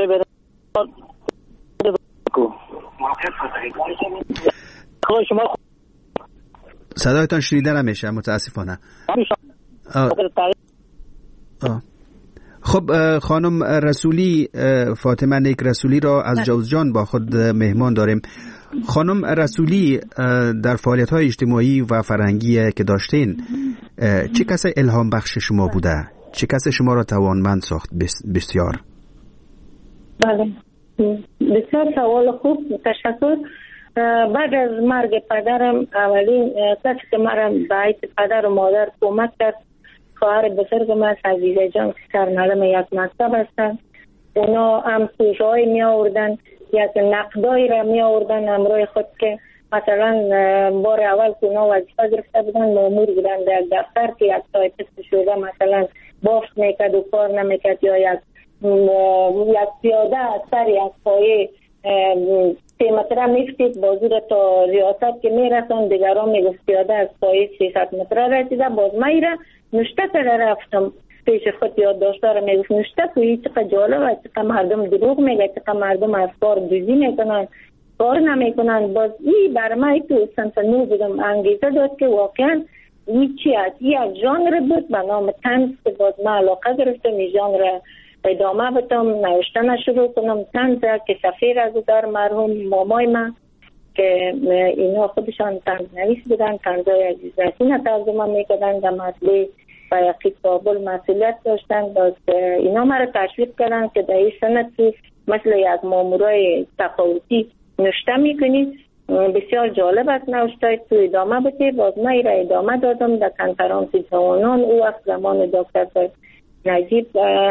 صدایتان شنیده نمیشه متاسفانه. آه. آه. خب خانم رسولی، فاطمه نیک رسولی را از جوزجان با خود مهمان داریم. خانم رسولی، در فعالیت‌های اجتماعی و فرهنگی که داشتین، چه کسی الهام بخش شما بوده؟ چه کسی شما را توانمند ساخت؟ بسیار بله، بسیار سوال خوب، تشکر. بعد از مرگ پدرم، اولین کسی که مرا به حیث پدر و مادر کمک کرد خواهر بزرگم است، عزیزه جان، که سرمعلم یک مکتب هستند. اونا هم سوژه‌ای می آوردن، یک نقدایی را می آوردن همراه خود که مثلا بار اول که اونا وظیفه گرفته بودن، مامور بودن در دفتر که یک تایپیست شده مثلا بافت میکرد و کار نمیکرد، یا یک یک پیاده از سر یک پایه سه متره میفتید بازو تا ریاست که میرسن، دیگران میگفت پیاده از پایه سیصد متره رسیده. باز من ایره نشته که رفتم پیش خود یاد داشته را میگفت نشته که چقدر جالبه، چقدر مردم دروغ میگه، چقدر مردم از کار دوزی میکنن، کار نمیکنن. باز ای برای من تو سنت نو بودم انگیزه داد که واقعا این چی است. این یک ژانر بود به نام طنز که باز من علاقه گرفتم این ژانر ادامه بدم، نوشتن شروع کنم. طنز که سفیر از در مرحوم مامای من که اینا خودشان طنز نویس بودن، طنزهای عزیزرسین ترجمه میکردن، در مطلع و یقی کابل مسئولیت داشتن. باز اینا مرا تشویق کردن که در این سنت مثل یک مامورای تفاوتی نوشته میکنید، بسیار جالب است نوشته، تو ادامه بده. باز من را ادامه دادم در کنفرانس جوانان. او وقت زمان دکتر نجیب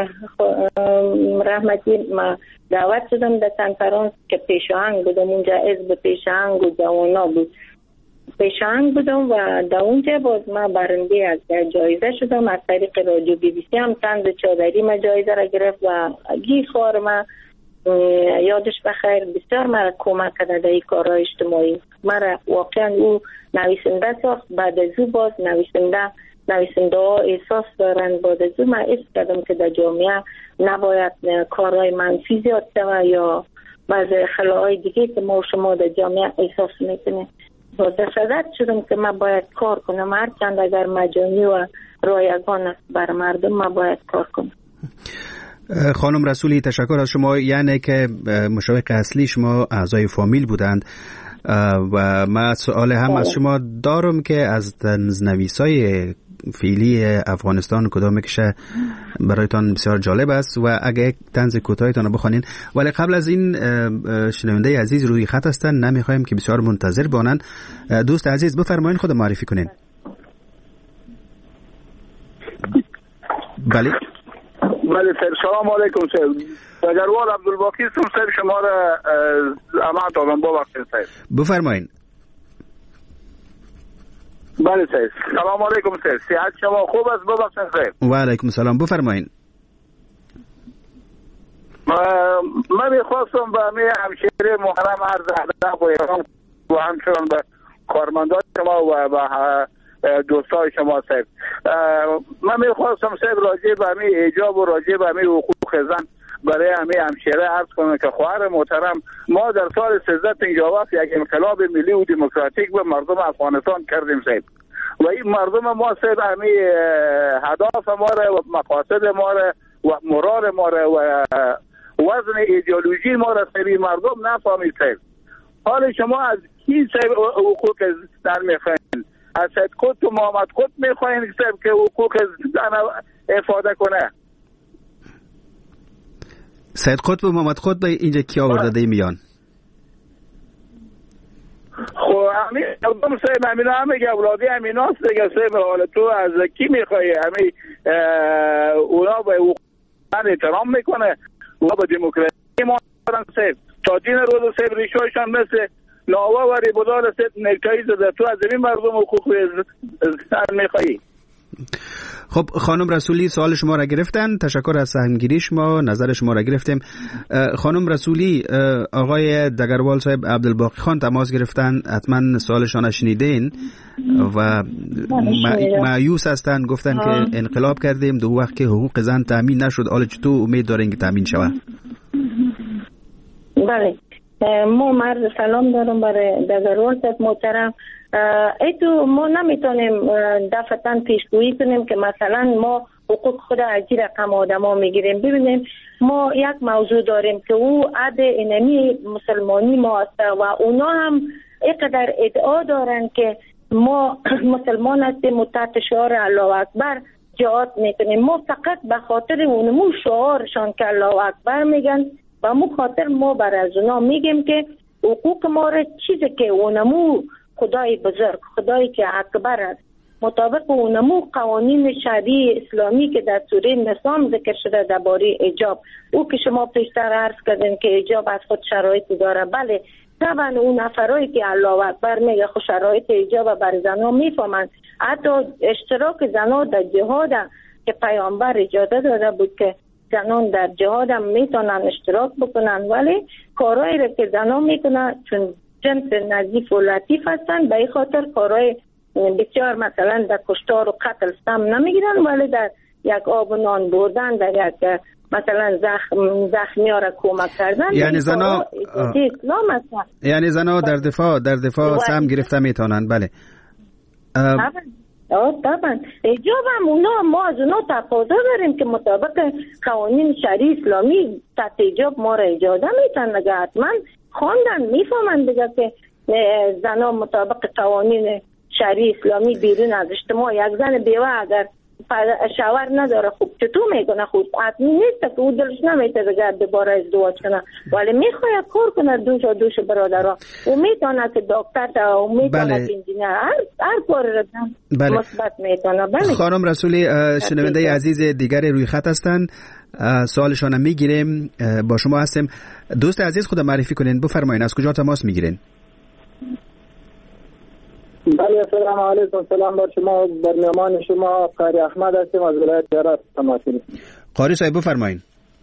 رحمتی ما دعوت شدم در کنفرانس که پیشاهنگ بودم، اونجا حزب پیشاهنگ و جوانا بود، پیشاهنگ بودم و در اونجا باز ما برنده از جایزه شدم. از طریق رادیو بی بی سی هم طنز چادری ما جایزه را گرفت و گی خار ما یادش بخیر بسیار مرا کمک کرده در این کارهای اجتماعی. مرا واقعا او نویسنده ساخت. بعد از او باز نویسنده نویسنده ها احساس دارن. بعد از او من احساس کردم که در جامعه نباید کارهای منفی زیاد شود یا بعضی خلاهای دیگه که ما و شما در جامعه احساس میکنیم. باز صدت شدم که من باید کار کنم، هرچند اگر مجانی و رایگان است بر مردم ما باید کار کنم. خانم رسولی، تشکر از شما. یعنی که مشوق اصلی شما اعضای فامیل بودند و من سوال هم از شما دارم که از طنزنویسای فعلی افغانستان کدام کشه برایتان بسیار جالب است و اگه یک طنز کوتاهتان رو بخوانین. ولی قبل از این شنونده عزیز روی خط هستن، نمیخوایم که بسیار منتظر بانن. دوست عزیز بفرمایید خود معرفی کنین. بله بله سر، سلام علیکم سر. دگروال عبدالباقی هستم سر، شما را امانت آدم با وقت سر. بفرمایید. بله سر، سلام علیکم سر. صحت شما خوب است؟ ببخشید سر. و علیکم السلام، بفرمایید. من میخواستم به می همشهری محرم عرض ادب و احترام و همچنان به کارمندان شما و به دوستای شما صاحب. من میخواستم صاحب راجع به همین حجاب و راجع به همین حقوق زن برای همین همشهره عرض کنم که خواهر محترم، ما در سال سیزده پنجاه یک انقلاب ملی و دموکراتیک به مردم افغانستان کردیم صاحب و این مردم ما صاحب همین هدف ما را و مقاصد ما را و مراد ما را و وزن ایدئولوژی ما را صاحب مردم نفهمید صاحب. حال شما از کی صاحب حقوق زن میخواین؟ از سید قطب و محمد قطب میخواین که حقوق زن افاده کنه؟ سید قطب و محمد قطب اینجا کی آورده میان؟ خب همین اولم صاحب همین همه که اولاده همین هاست دیگه صاحب. حالا تو از کی میخوایی؟ همین اونا به حقوق زن احترام میکنه، اونا به دموکراسی ما دارن صاحب. تا دین روز صاحب ریشایشان مثل ناوا و ریبودار صاحب نکتایی زده. تو از این مردم حقوق زن میخوایی؟ خب خانم رسولی سوال شما را گرفتن، تشکر از سهمگیری شما، نظر شما را گرفتیم. خانم رسولی، آقای دگروال صاحب عبدالباقی خان تماس گرفتن، حتما سوالشان شنیدین و مایوس هستن، گفتن آه. که انقلاب کردیم دو وقت که حقوق زن تامین نشد، حالا چطور امید دارین که تامین شود؟ بله، ما مرد سلام دارم برای دگروال صاحب محترم. ایتو ما نمیتونیم دفعتاً پیشگویی کنیم که مثلا ما حقوق خود از این رقم آدما میگیریم. ببینیم ما یک موضوع داریم که او عد اینمی مسلمانی ما است و اونا هم اینقدر ادعا دارن که ما مسلمان هستیم و تحت شعار الله اکبر جهاد میکنیم. ما فقط به خاطر اونمو شعارشان که الله اکبر میگن و مو خاطر ما بر از اونا میگیم که حقوق ما را چیزی که اونمو خدای بزرگ، خدایی که اکبر است، مطابق اونمو قوانین شرعی اسلامی که در سوره نساء ذکر شده درباره حجاب، او که شما پیشتر عرض کردین که حجاب از خود شرایطی داره. بله طبعا اون نفرایی که الله اکبر میگه خود شرایط حجاب بر زنها میفهمند. حتی اشتراک زنها در جهاد که پیامبر اجازه داده بود که زنان در جهاد هم میتونن اشتراک بکنن، ولی کارهایی را که زنها میکنن چون جنس نظیف و لطیف هستن به این خاطر کارهای بسیار مثلا در کشتار و قتل سم نمیگیرن، ولی در یک آب و نان بردن، در یک مثلا زخم زخمی ها را کمک کردن. یعنی زنا اسلام هستن. یعنی زنا در دفاع در دفاع سم گرفته میتونن. بله آه طبعا حجاب هم اونا ما از اونا تقاضا داریم که مطابق قوانین شرعی اسلامی تحت حجاب ما را اجازه میتن. نگه حتما خواندن میفهمن دیگه که زنا مطابق قوانین شرعی اسلامی بیرون از اجتماع، یک زن بیوه اگر شوهر نداره خوب چطور میکنه؟ خود حتمی نیست که او دلش نمیته دیگه دوباره ازدواج کنه، ولی میخواد کار کنه دوش و دوش برادرها. او میتونه که دکتر تا او میتونه بله. که انجینیر هر هر کار را بله. مثبت میتونه. بله خانم رسولی شنونده عزیز دیگر روی خط هستند، سوالشان میگیریم. با شما هستیم. دوست عزیز خود معرفی کنین، بفرمایید از کجا تماس میگیرین؟ بله السلام علیکم. سلام بر شما، بر مهمان شما قاری احمد هستیم از ولایت هرات تماس میگیریم. قاری صاحب بفرمایید.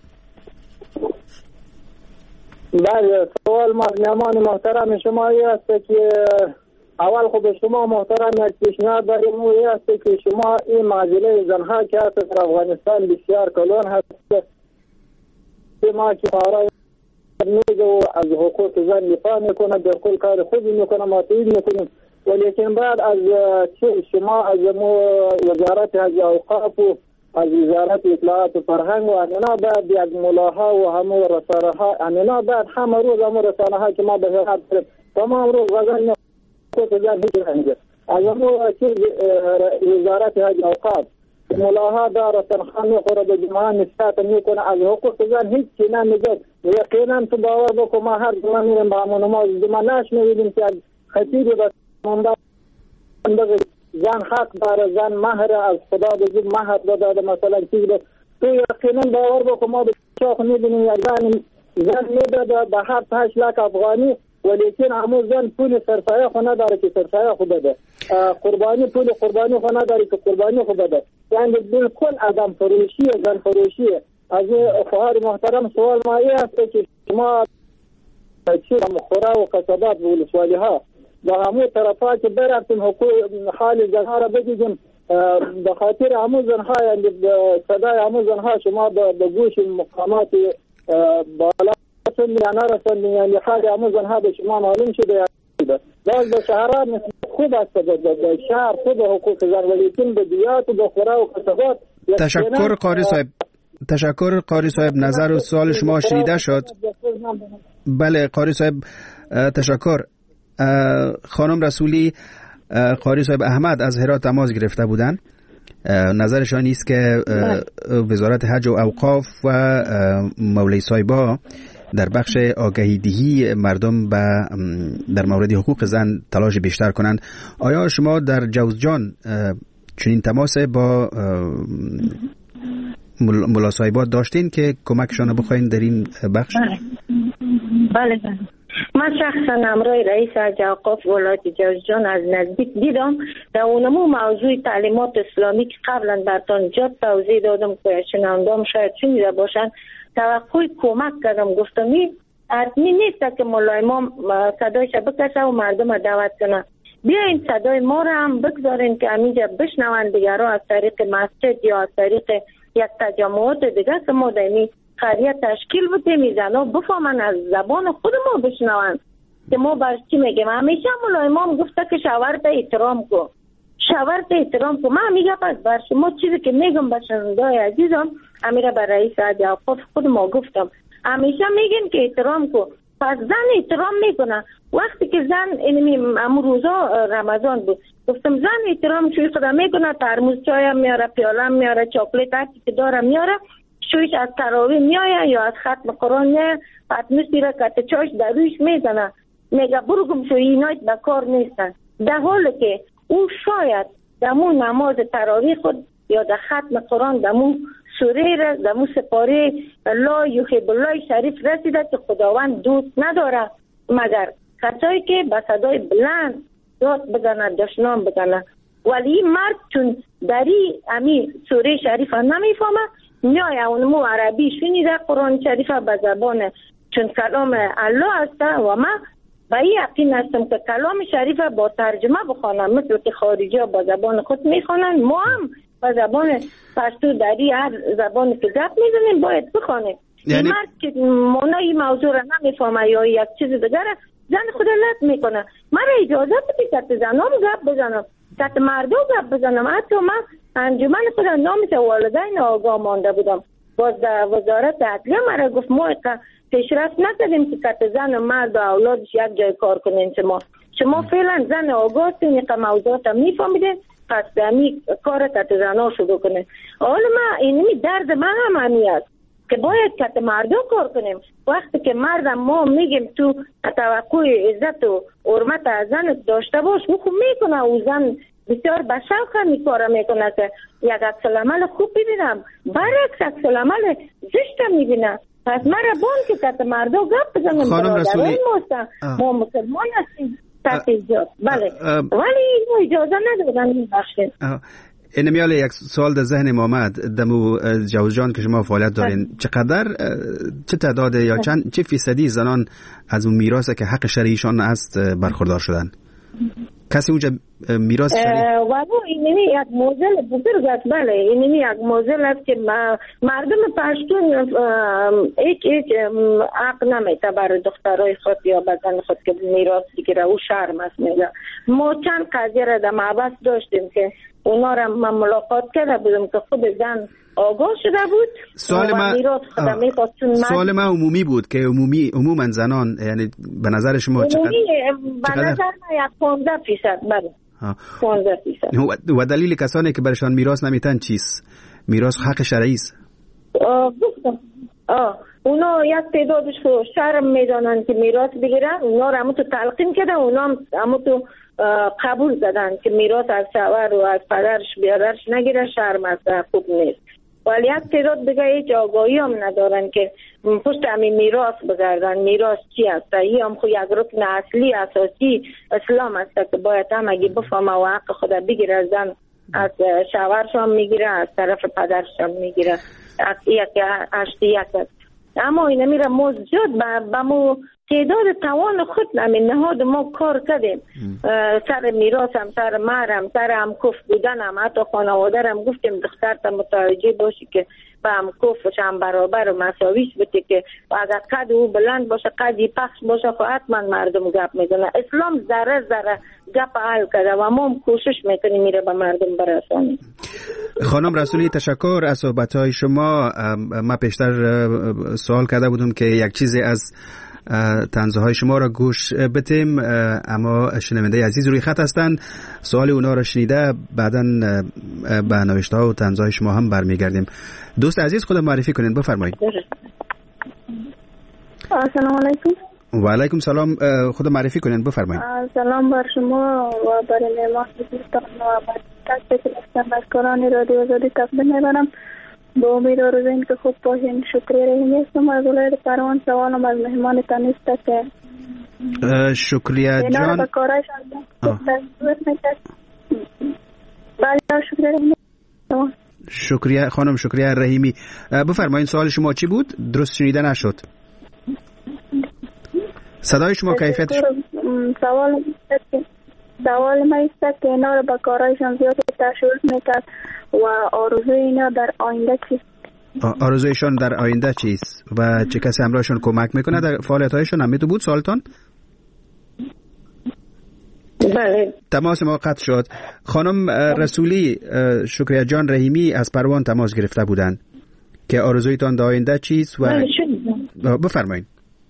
بله سوال ما مهمان محترم شما است که اول خود شما محترم یک پیشنهاد داریم، او است که شما این معضله زنها که هست در افغانستان بسیار کلان هست، ما که برای میگه و از حقوق زن دفاع میکنه، در کل کار خوبی میکنه، ما تایید میکنیم، ولیکن بعد از شما از وزارت حج اوقاف و از وزارت اطلاعات و فرهنگ و امینا بعد یک ملاها و همه رسانه ها امینا بعد همه روز همه رسانه ها که ما به هرات داریم تمام روز غزل خود زن هیچ رنگه از همه وزارت حج اوقاف ملاها داره تنخواه میخوره به جمعه نسبت میکنه، از حقوق زن هیچ چی نمیگه. یقینا تو باور بکن ما هر جمعه میریم با همون نماز جمعه نش میبینیم که خطیبی با زن حق داره، زن مهر از خدا بزرگ مهر داده مثلا چیز ده. تو یقینا باور بکن ما به شاخ میبینیم یک زن زن میداده به هر هشت لک افغانی، ولیکن همون زن پول سرسایه خو نداره که سرسایه خو بده، قربانی پول قربانی خو نداره که قربانی خو بده. یعنی بالکل آدم فروشیه، زن فروشیه. از خواهر محترم سوال ما ای است که شما چی مخوره و قصبات و ولسوالی ها و همون طرفا که برفتیم حقوق حال زنها را بگیدیم به خاطر همون زنها، یعنی صدای همون زنها شما به گوش مقامات بالا نرسند، یعنی حال همون زنها به شما معلوم شده. باز به شهران خوب است، به شهر خوب حقوق زن، ولیکن به دیات و به خوره و قصبات. تشکر قاری صاحب. تشکر قاری صاحب، نظر و سوال شما شنیده شد. بله قاری صاحب تشکر. خانم رسولی قاری صاحب احمد از هرات تماس گرفته بودن. نظرشان است که وزارت حج و اوقاف و مولوی صاحبا در بخش آگهی دهی مردم به در مورد حقوق زن تلاش بیشتر کنند. آیا شما در جوزجان چنین تماس با ملا صاحبات داشتین که کمکشان بخواین در این بخش؟ بله بله. من شخصا همراه رئیس حج اوقاف ولایت جوزجان از نزدیک دیدم. در اونمو موضوع تعلیمات اسلامی که قبلا برتان جات توضیح دادم که شنوندام شاید شنیده باشن، توقع کمک کردم، گفتم این حتمی نیست که مولای ما صدایش بکشه و مردم دعوت کنه، بیاین صدای ما را هم بگذارین که همینجا بشنوند دیگرها از طریق مسجد یا از طریق یک تجمعات دیگه که ما دایمی قریه تشکیل بده میزن و بفهمن از زبان خود ما بشنوند. که ما بر چی میگیم. همیشه مولا امام گفته که شوهرت احترام کو، شوهرت احترام کو. من میگم پس بر شما چیزی که میگم به شنونده‌های عزیزم، امیره بر رئیس عهد اوقاف خود ما گفتم، همیشه میگن که احترام کو. پس زن احترام میکنه. وقتی که زن اینمی امو روزا رمضان بود، گفتم زن احترام شوی خدا میکنه، ترموز چای میاره، پیاله میاره، چاکلیت هر چیزی که داره میاره، شویش از تراویح میایه یا از ختم قرآن میایه، پتنوس میره کت چاش در رویش میزنه، میگه برو گم شو، اینایت به کار نیستن. در حالی که او شاید دمو نماز تراویح خود یا در ختم قرآن دمو سوره را دمو سپاره لا یحب الله شریف رسیده که خداوند دوست نداره مگر کسایی که به صدای بلند داد بزنه، دشنام بزنه. ولی مرد چون دری امی سوره شریف نمیفهمه، میایه اونمو عربی شنیده قرآن شریف به زبان چون کلام الله است و من به این یقین هستم که کلام شریف با ترجمه بخوانم، مثل که خارجی ها با زبان خود میخوانن، ما هم با زبان پشتو دری هر زبانی که گپ میزنیم باید بخوانیم. یعنی مرد که معنی موضوع را نمیفهمه یا یک چیز دیگر زن خود لط میکنه. من اجازه بدید که زنام گپ بزنم، که مردم گپ بزنم. حتی من انجمن خود نامیت والدین آگاه مانده بودم، باز در وزارت عدلیه مرا گفت ما پیشرفت نکردیم که کت زن و مرد و اولادش یک جای کار کنین. شما شما فعلا زن آگاه هستین که موضوعات میفهمیدین، پس دمی کار کت زنها شروع کنین. حالا من اینمی درد من هم همی است که باید کت مردم کار کنیم. وقتی که مردم ما میگیم تو توقع عزت و حرمت از زن داشته باش، او خوب میکنه، او زن بسیار بشوق می کار میکنه که یک عکس العمل خوب ببینم، برعکس عکس العمل زشت میبینه. پس من را بان که کت مردم گپ بزنم، خانم رسولی ما مسلمان هستیم تحت ایجاد، بله، ولی اجازه ندادن این بخشید. این میاله یک سوال در ذهن ما آمد، دمو جوز جان که شما فعالیت دارین، چقدر چه تعداد یا چند چه فیصدی زنان از اون میراثی که حق شرعیشان است برخوردار شدن؟ کسی اونجا میراث شرعی؟ واقعا اینمی یک موزل بزرگ است. بله، اینمی یک موزل است که مردم پشتون هیچ هیچ حق نمیته برای دخترای خود یا بزن خود که میراث بگیره، او شرم است. میگه ما چند قضیه را در معبد داشتیم که اونا را من ملاقات کرده بودم که خود زن آگاه شده بود. سوال ما سوال ما عمومی بود که عمومی عموما زنان، یعنی به نظر شما چقدر؟ به نظر من یک پانزده فیصد. بله، پانزده فیصد. و دلیل کسانی که برشان میراث نمیتن چیست؟ میراث حق شرعی است. گفتم آه اونا یک تعدادش رو شرم میدانن که میراث بگیرن، اونا رو همون تو تلقین کردن، اونا همون تو قبول دادن که میراث از شوهر و از پدرش بیادرش نگیره، شرم است، خوب نیست. ولی یک تعداد دیگه هیچ آگاهی هم ندارن که پشت همین میراث بگردن. میراث چی است؟ این هم خود یک رکن اصلی اساسی اسلام است که باید هم اگه بفهمه و حق خود بگیره، از زن از شوهرش هم میگیره، از طرف پدرش هم میگیره، از یک اشتی یک است. اما این میره موجود به مو تعداد توان خود همین نهاد ما کار کردیم. سر میراث هم، سر مهر هم، سر هم کف بودن هم، حتی خانواده هم گفتیم دختر تا متوجه باشی که به هم کفش هم برابر و مساویش بده، که اگر قد او بلند باشه قدی پخش باشه خب حتما مردم گپ میزنه. اسلام ذره ذره گپ حل کرده و ما هم کوشش میکنیم میره به مردم برسانیم. خانم رسولی تشکر از صحبت‌های شما. ما پیشتر سوال کرده بودم که یک چیزی از طنزه های شما را گوش بتیم، اما شنونده عزیز روی خط هستند، سوال اونا را شنیده بعداً به نوشته ها و طنزه های شما هم برمیگردیم. دوست عزیز خود معرفی کنین، بفرمایید. سلام علیکم. و علیکم سلام، خود معرفی کنین، بفرمایید. سلام بر شما و برای مهمان دوستان و تک تک مشکران رادیو آزادی تقدیم می‌کنم. با امید آرزویم که خوب باشین. شکریه رحیمی هستم از ولایت پروان. سوالم از مهمان تنیست که شکریه جان به کارایشان بله. شکریه رحیمی. شکریه خانم، شکریه رحیمی. بفرمایید سوال شما چی بود؟ درست شنیده نشد. صدای شما کیفیتش سوال سوال ما است که اینا رو به کارایشان زیاد تشویق میکرد و آرزوی اینا در آینده چیست؟ آرزویشان در آینده چیست و چه کسی همراهشان کمک میکنه در فعالیت‌هایشان؟ هم تو بود سوالتان؟ بله. تماس ما قطع شد. خانم رسولی، شکریه جان رحیمی از پروان تماس گرفته بودند که آرزویتان در آینده چیست و بفرمایید.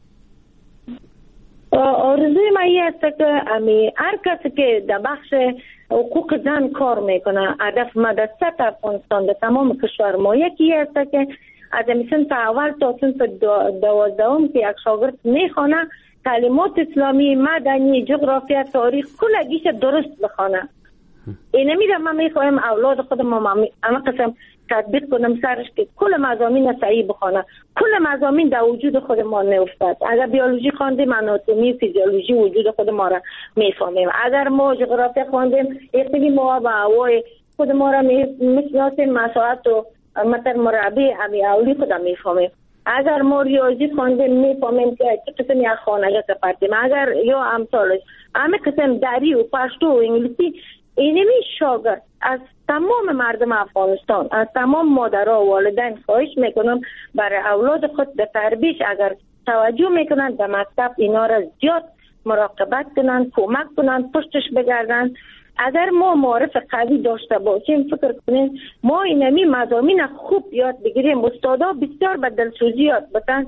آرزوی من این است که امی هر کسی که در بخش حقوق زن کار میکنه، هدف مدرسه افغانستان در تمام کشور ما یکی است که از صنف اول تا صنف دوازدهم که یک شاگرد میخونه کلمات اسلامی، مدنی، جغرافیا، تاریخ کلگیش درست بخونه. اینه میره من میخوایم اولاد خودم ما اما قسم تطبیق کنم سرش که کل مضامین صحیح بخونه. کل مضامین در وجود خود ما نیفتد. اگر بیولوژی خواندیم آناتومی، فیزیولوژی وجود خود ما را میفهمیم. اگر ما جغرافیا خواندیم اقلیم ما و هوای خود ما را میشناسیم، مساحت و متر مربع امی اولی خود میفهمیم. اگر ما ریاضی خواندیم میفهمیم که چه قسم یک خانه سپردیم. اگر یا امثالش همه قسم دری و پشتو و انگلیسی، اینمی شاگرد از تمام مردم افغانستان، از تمام مادرها و والدین خواهش میکنم برای اولاد خود به تربیت اگر توجه میکنن در مکتب اینا را زیاد مراقبت کنن، کمک کنن، پشتش بگردن. اگر ما معرف قوی داشته باشیم فکر کنین ما اینمی مضامین خوب یاد بگیریم، استادا بسیار به دلسوزی یاد بدن،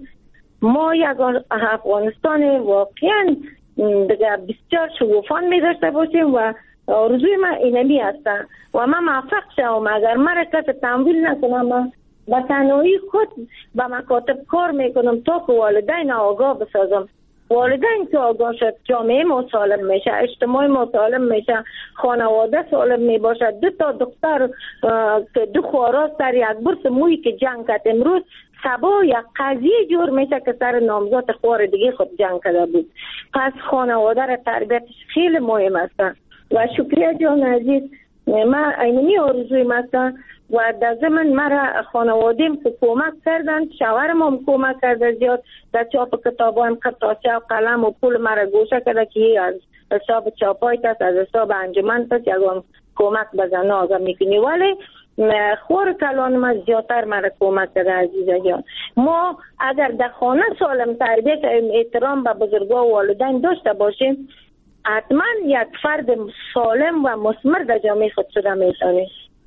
ما یک افغانستان واقعا دیگه بسیار شگوفان می داشته باشیم و آرزوی من اینمی هستن و من موفق شوم. اگر من کسی تمویل نکنم با تنهایی خود به مکاتب کار میکنم تا که والدین آگاه بسازم. والدین که آگاه شد جامعه ما سالم میشه، اجتماع ما سالم میشه، خانواده سالم میباشه. دو تا دختر که دو خواراز سر یک برس مویی که جنگ کرد امروز سبا یک قضیه جور میشه که سر نامزاد خوار دیگه خود جنگ کرده بود. پس خانواده را تربیتش خیلی مهم است و شکریه جان عزیز. من اینمی آرزوی مثلا و در زمن مرا خانوادیم که کمک کردن، شوهرم هم کمک کرده زیاد در چاپ کتابایم، قطعه و قلم و پول مرا گوشه کرده که از حساب چاپای است، از حساب انجمن است، یکم کمک بزن آگه میکنی. ولی خور کلان ما زیادتر مرا کمک کرده عزیزه جان. ما اگر در خانه سالم تربیت احترام به بزرگا و والدین داشته باشیم حتما یک فرد سالم و مثمر در جامعه خود شده میشانه.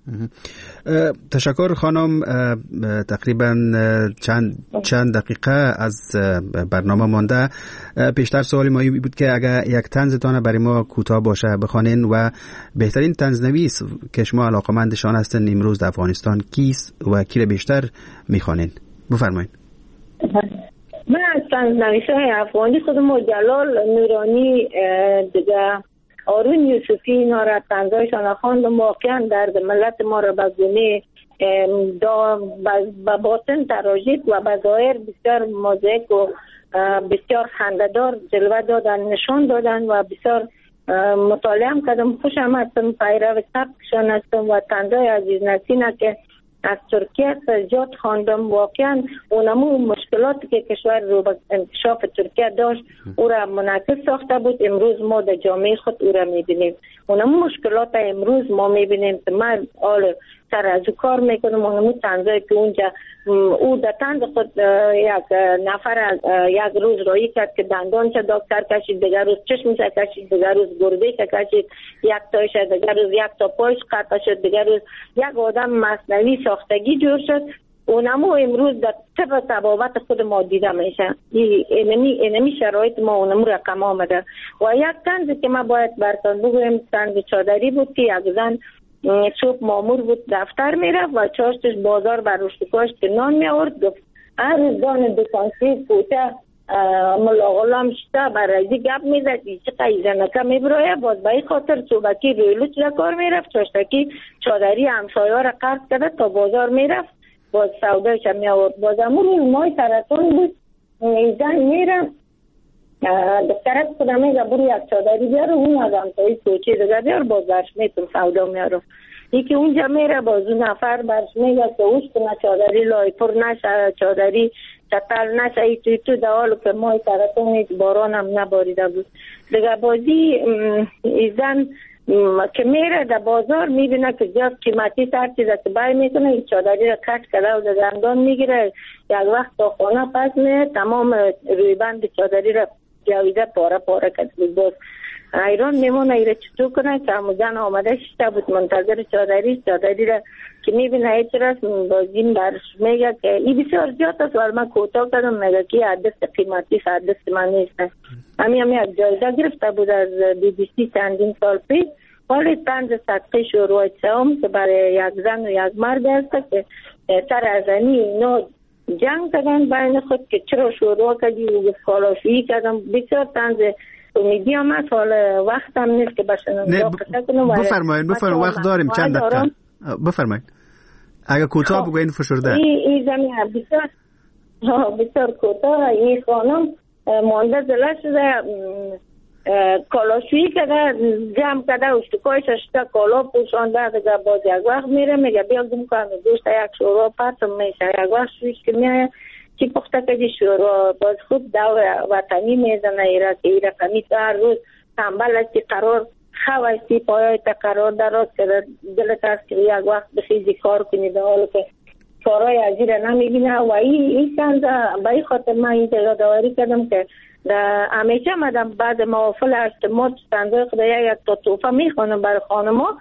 تشکر خانم. تقریبا چند چند دقیقه از برنامه مانده. پیشتر سوالی ما بود که اگر یک طنزتان برای ما کوتاه باشه بخوانین و بهترین طنزنویس که شما علاقمندشان هستن امروز در افغانستان کیست و کی را بیشتر میخوانین؟ بفرمایید. من از طنزنویسای افغانی خودم جلال نورانی دیگه آرون یوسفی اینا را طنزایشان خواندم. واقعا درد ملت ما را به گونه به باطن تراژیک و به ظاهر بسیار موزیک و بسیار خنده‌دار جلوه دادن، نشان دادن و بسیار مطالعه هم کردم. خوشم هستم، پیرو سبکشان هستم و طنزای عزیز نسینه که از ترکیه سجاد خواندم. واقعا اونمو مشکلاتی که کشور رو به انکشاف ترکیه داشت او را منعکس ساخته بود. امروز ما در جامعه خود او را میبینیم. اونمو مشکلات امروز ما میبینیم که من آل سر از کار میکنم. اونمو طنزایی که اونجا او در طنز خود یک نفر یک روز رایی کرد که دندانش دکتر کشید، دیگر روز چشمش کشید، دیگر روز گردهش کشید، یک تایش دیگر روز یک تا پایش قطع شد، دیگر روز یک آدم مصنوعی ساختگی جور شد. اونمو امروز در طب طبابت خود ما دیده میشه. اینمی اینمی شرایط ما اونمو رقم آمده. و یک طنزی که ما باید براتون بگویم طنز چادری بود که یک زن صبح مامور بود دفتر میرفت و چاشتش بازار بر روشتکاش که نان می آورد. گفت هر روز دان دکانسی پوچه ملا غلام شتا برازی گپ میزد چه قیزه نکه میبرایه. باز به این خاطر صوبکی رویلوچ را کار میرفت، چاشتکی چادری همسایه ها را قرض کرده تا بازار میرفت، باز سودایش می آورد. باز امور روز مای سرطان بود. زن میرم دکترت خودم میگه برو یک چادری بیار، اون از همسایه کوچه دیگه بیار، باز برش میتون سودا میارم. یکی اونجا میره باز اون نفر برش میگه که اوش کنه چادری لای پر نشه، چادری چطل نشه، ای توی تو در حالو که مای سرطان باران هم نباریده بود دیگه. بازی زن که میره در بازار میبینه که زیاد قیمتی سر چیز که بای میکنه، این چادری را کش کرده و در دندان میگیره. یک وقت تا خانه پس میره تمام روی بند چادری را جاویده پاره پاره کرد. باز ایران میمونه ایره چطور کنه که همون زن آمده شده بود منتظر چادری چادری را که میبینه هیچ راست بازین برش میگه که این بسیار زیاد است ولی من کوتاه کردم میگه که عدست قیمتی عدست من نیست. همین همین از جایزه گرفته بود از بی بی سی چندین سال پیش. ولی طنز صدقه شروع سوم که برای یک زن و یک مرد است که سر ازنی اینا جنگ کردن بین خود که چرا شروع کردی و کالاشویی کردم. بسیار طنز کمدی آمد. حالا وقت هم نیست که بشنم بفرمایید بفرمایید وقت داریم چند دقیقه بفرمایید اگه کوتاه بگوین فشرده. این زمین بسیار بسیار کوتاه. این خانم مانده زله شده کالاشویی کرده جمع کرده اشتکایش اشتا کالا پوشانده دیگه باز یک وقت میره میگه بیا گم کنم گوشت یک شورا پتم میشه یک وقت شویش که میایه چی پخته کردی شورا باز خود دو وطنی میزنه ایره که ایره کمی تو هر روز تنبل هستی قرار خواستی پایای تا قرار دراز کرده دلت هست که یک وقت بخیزی کار کنی در حال که کارای عزیره نمیبینه و این این کنده به این خاطر من این تقداوری کردم که همیشه مدام بعد موافل اجتماع صندوق خدا یک تا توفه میخوانم برای خانما.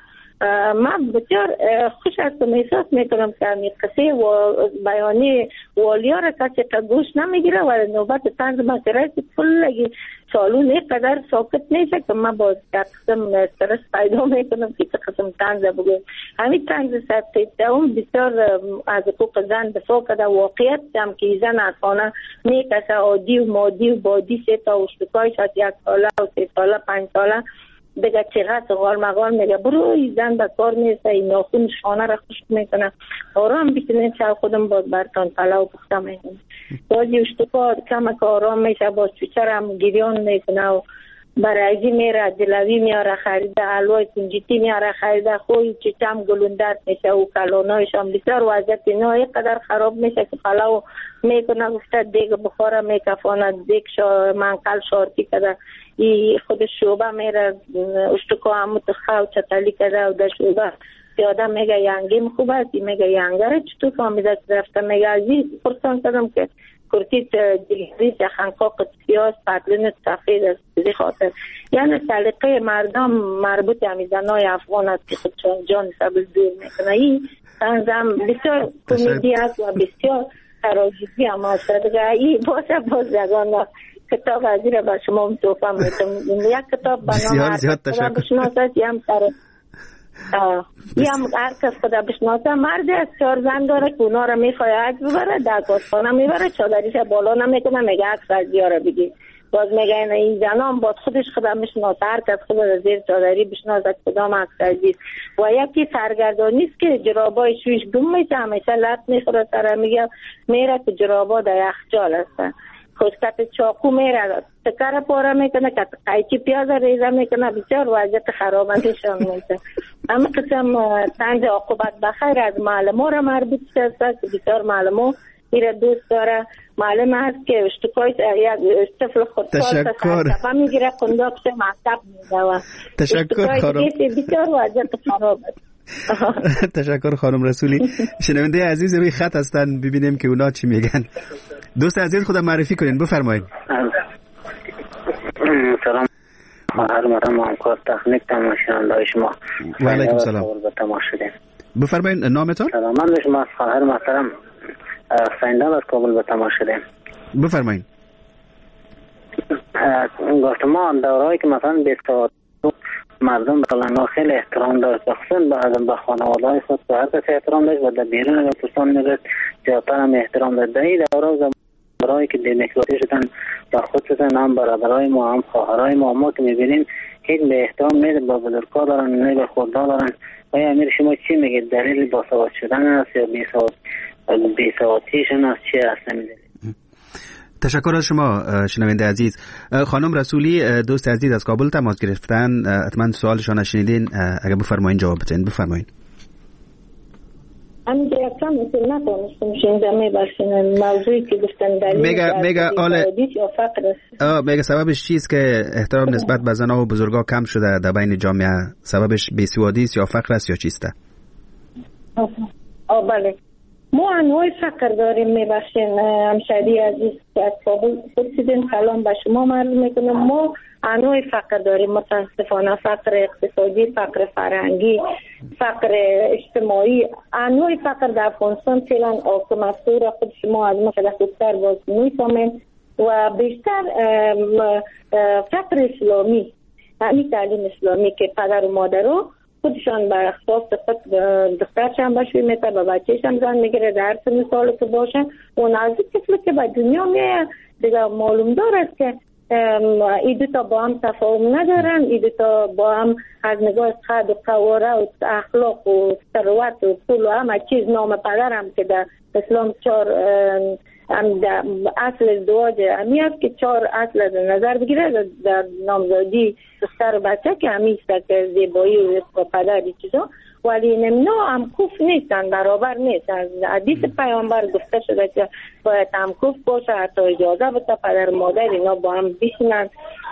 من بسیار خوش هستم احساس میکنم که همین قصه و بیانی والیا را کسی تا گوش نمیگیره و نوبت طنز من که رسید کلگی سالون یک قدر ساکت میشه که من باز قسم استرس پیدا میکنم که قسم طنز بگویم. همین طنز سطح اون بسیار از حقوق زن دفاع کرده. واقعیت هم که زن از خانه میکشه عادی و مادی و بادی سه تا اشتکایش از یک ساله و سه ساله پنج ساله دیگه چقدر غال مغال میگه برو این زن به کار میسته این ناخون شانه را خشک میکنه آرام بیتونین چه خودم باز برتان پلاو پخته میکنه بازی اشتکار کمک آرام میشه باز چوچر هم گریان میکنه و برایزی میره دلوی میاره خریده علوی کنجیتی میاره خریده خوی چیچم گلوندت میشه و کلونایش هم بسیار وضعیت اینا یک قدر خراب میشه که پلاو میکنه گفته دیگه بخوره میکفانه دیگه شا منقل شارتی کده ای خود شوبه میره اشتکا همو تخواه چطلی کده و در شوبه پیاده میگه ینگیم خوب است میگه ینگره چطور فامیده که رفته میگه ازی پرسان کردم که کرتیت دیگری خنقاق سیاس پتلونت سفید است بزی خاطر یعنی سلیقه مردم مربوط همی زنای افغان است که خودشان جان سبز دور میکنه این تنظم بسیار کمیدی است و بسیار تراژیدی هم است دیگه این باشه باز یگان کتاب ازی را به شما توفه میتونم یک کتاب بنام خدا بشناسد یم سر یم هر کس خدا بشناسه مرد از چهار زن داره که اونا را میخواه عکس ببره در کاسخانه میبره چادریش بالا نمیکنه میگه عکس ازی ها را بگی باز میگه این زنان باید خودش خدا میشناسه هر کس خدا را زیر چادری بشناسه کدام عکس ازی و یکی سرگردانی است که جرابای شویش گم میشه همیشه لط میخوره سر میگه میره که جرابا در یخچال هستن خودکت چاقو میره تکر پاره میکنه که قیچی پیاز ریزه میکنه بسیار وضعیت خرابندشان میشه. اما قسم طنز عاقبت بخیر از معلم ها را مربوط شده که بسیار معلم ها میره دوست داره. معلم هست که اشتکای یک طفل خودسال تسرطفه میگیره قنداقش مکتب میده. تشکر خانم. بسیار وضعیت خراب است. تشکر خانم رسولی. شنونده عزیز روی خط هستن ببینیم که اونا چی میگن. دوست عزیز خودم معرفی کنین بفرمایید. سلام خواهر مرم همکار تکنیک تماشاگران شما. و علیکم سلام. بفرمایید نامتون؟ سلام من شما خواهر محترم فیندال از کابل به تماشا شدیم. بفرمایید. گفت ما دورهایی که مثلا بیست مردم به قلنگاه خیلی احترام داشت بخصوصا به خانواده خود به هر کسی احترام داشت و در بیرون پرسان میرد زیادتر هم احترام داشت. در این دوره برای که دموکراسی شدن و خود شدن هم برادرای ما هم خواهرای ما ما که میبینیم هیچ به احترام میده با بزرگا دارن نه به خوددا دارن. و امیر شما چی میگید دلیل باسواد شدن است یا بیسوادیشون است چی است نمیدونید؟ تشکر از شما شنونده عزیز. خانم رسولی دوست عزیز از کابل تماس گرفتن، حتما سوالشان شنیدین، اگر بفرمایید جواب بدین. بفرمایید. من یکم مثل نتونستم شنیدم باشین موضوعی که گفتن دلیل میگه میگه آله میگه سببش چیست که احترام نسبت به زنها و بزرگا کم شده در بین جامعه؟ سببش بیسوادی است یا فقر است یا چیسته؟ آه بله ما انواع فقر داریم. میبخشین همشهری عزیز که از کابل پرسیدین، سلام به شما معلوم میکنم. ما انواع فقر داریم، متاسفانه فقر اقتصادی، فقر فرهنگی، فقر اجتماعی. انواع فقر در افغانستان فعلا حاکم را خود شما از ما که خوبتر باز میفهمین. و بیشتر فقر اسلامی، همین تعلیم اسلامی که پدر و مادر رو خودشان بر اختصاص خود دخترشان بشوی میتر و بچهشان زن میگیره در سن سال که باشه. اون از طفل که به دنیا میه دیگه معلوم دار است که ای دو تا با هم تفاهم ندارن، ای دو تا با هم از نگاه قد و قواره و اخلاق و ثروت و پول و همه چیز نام پدر هم که در اسلام چهار اصل ازدواج همی است که چهار اصل از نظر بگیره در نامزادی دختر و بچه که همی است که زیبایی و رزق و پدر دی چیزا، ولی نمنا هم کوف نیستن، برابر نیستن. حدیث پیامبر گفته شده که باید هم کوف باشه، حتی اجازه بده پدر و مادر اینا با هم بشینن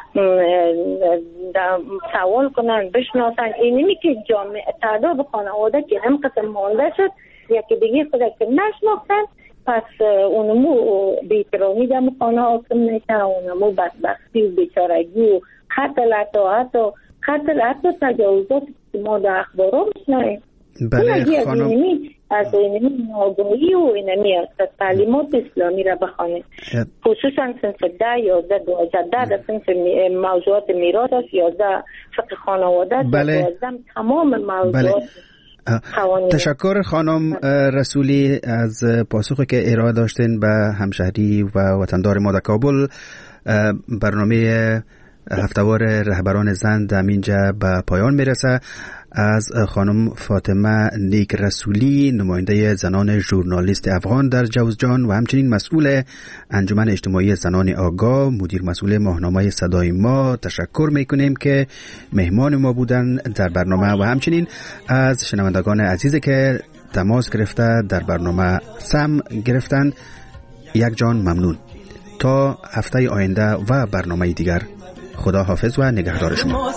سوال کنن بشناسن. اینمی که جامعه تعداد خانواده که هم قسم مانده شد یکی دیگه خدا که نشناختن، پس اونمو بی‌احترامی در مکانه حاکم میشه، اونمو بدبختی و بیچارگی و قتل حتی قتل حتی تجاوزات که ما در اخبارا میشنویم. بله خانم، از اینمی ناگاهی و اینمی از تعلیمات اسلامی را بخوانید، خصوصا صنف ده یازده دوازده ده در صنف موضوعات میراث است، یازده فقه خانواده است، دوازده تمام موضوعات. بله. تشکر خانم رسولی از پاسخی که ارائه داشتین به همشهری و وطندار ما در کابل. برنامه هفتهوار رهبران زن در اینجا به پایان میرسه. از خانم فاطمه نیک رسولی، نماینده زنان ژورنالیست افغان در جوزجان و همچنین مسئول انجمن اجتماعی زنان آگاه، مدیر مسئول ماهنامه صدای ما، تشکر میکنیم که مهمان ما بودن در برنامه و همچنین از شنوندگان عزیزی که تماس گرفته در برنامه سم گرفتن. یک جان ممنون. تا هفته آینده و برنامه دیگر، خدا حافظ و نگهدار شما.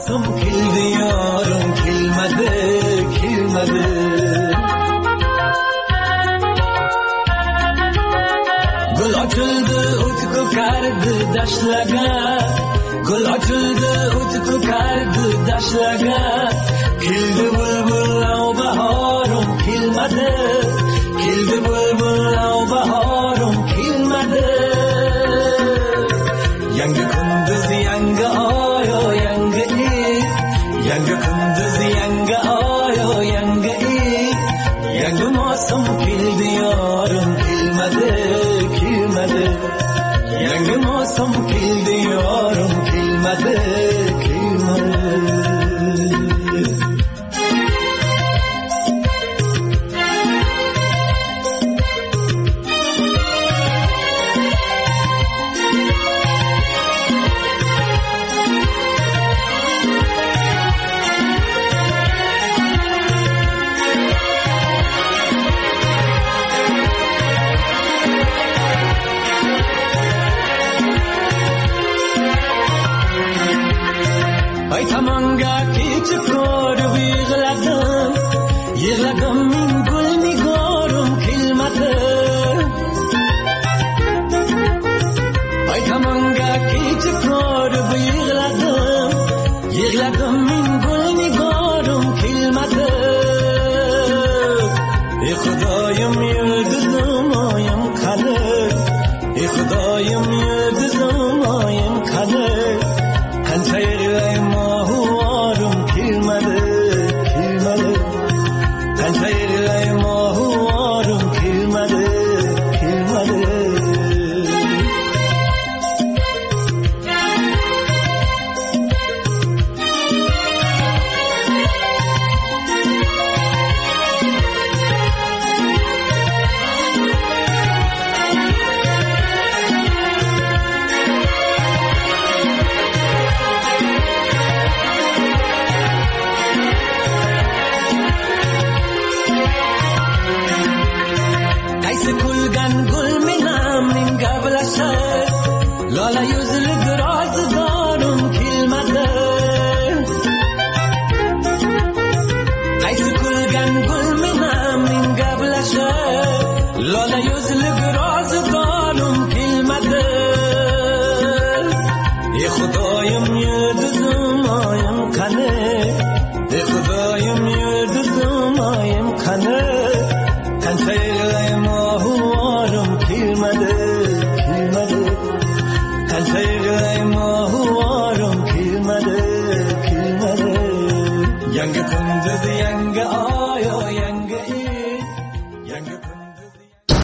گل açıldı utku kardı daşlaga gul açıldı utku kardı daşlaga kildi bulbul av baharım kilmedi kildi bulbul av baharım kilmedi yangi kunduz yangi ayo yangi it yangi kunduz yangi ayo yangi it yangi mavsum kildi yarim kilmedi yangi mavsum keldi yorim kelmadi kelmadi. Tamanga kichkor yig'ladim yig'ladim men gul nigorim kelmadi ay tamanga kichkor yig'ladim yig'ladim men gul nigorim kelmadi ey xudoyim yulduzim oyim qani ey xudoyim yulduzim oyim qani qancha yig'layman لاله یوز لگرا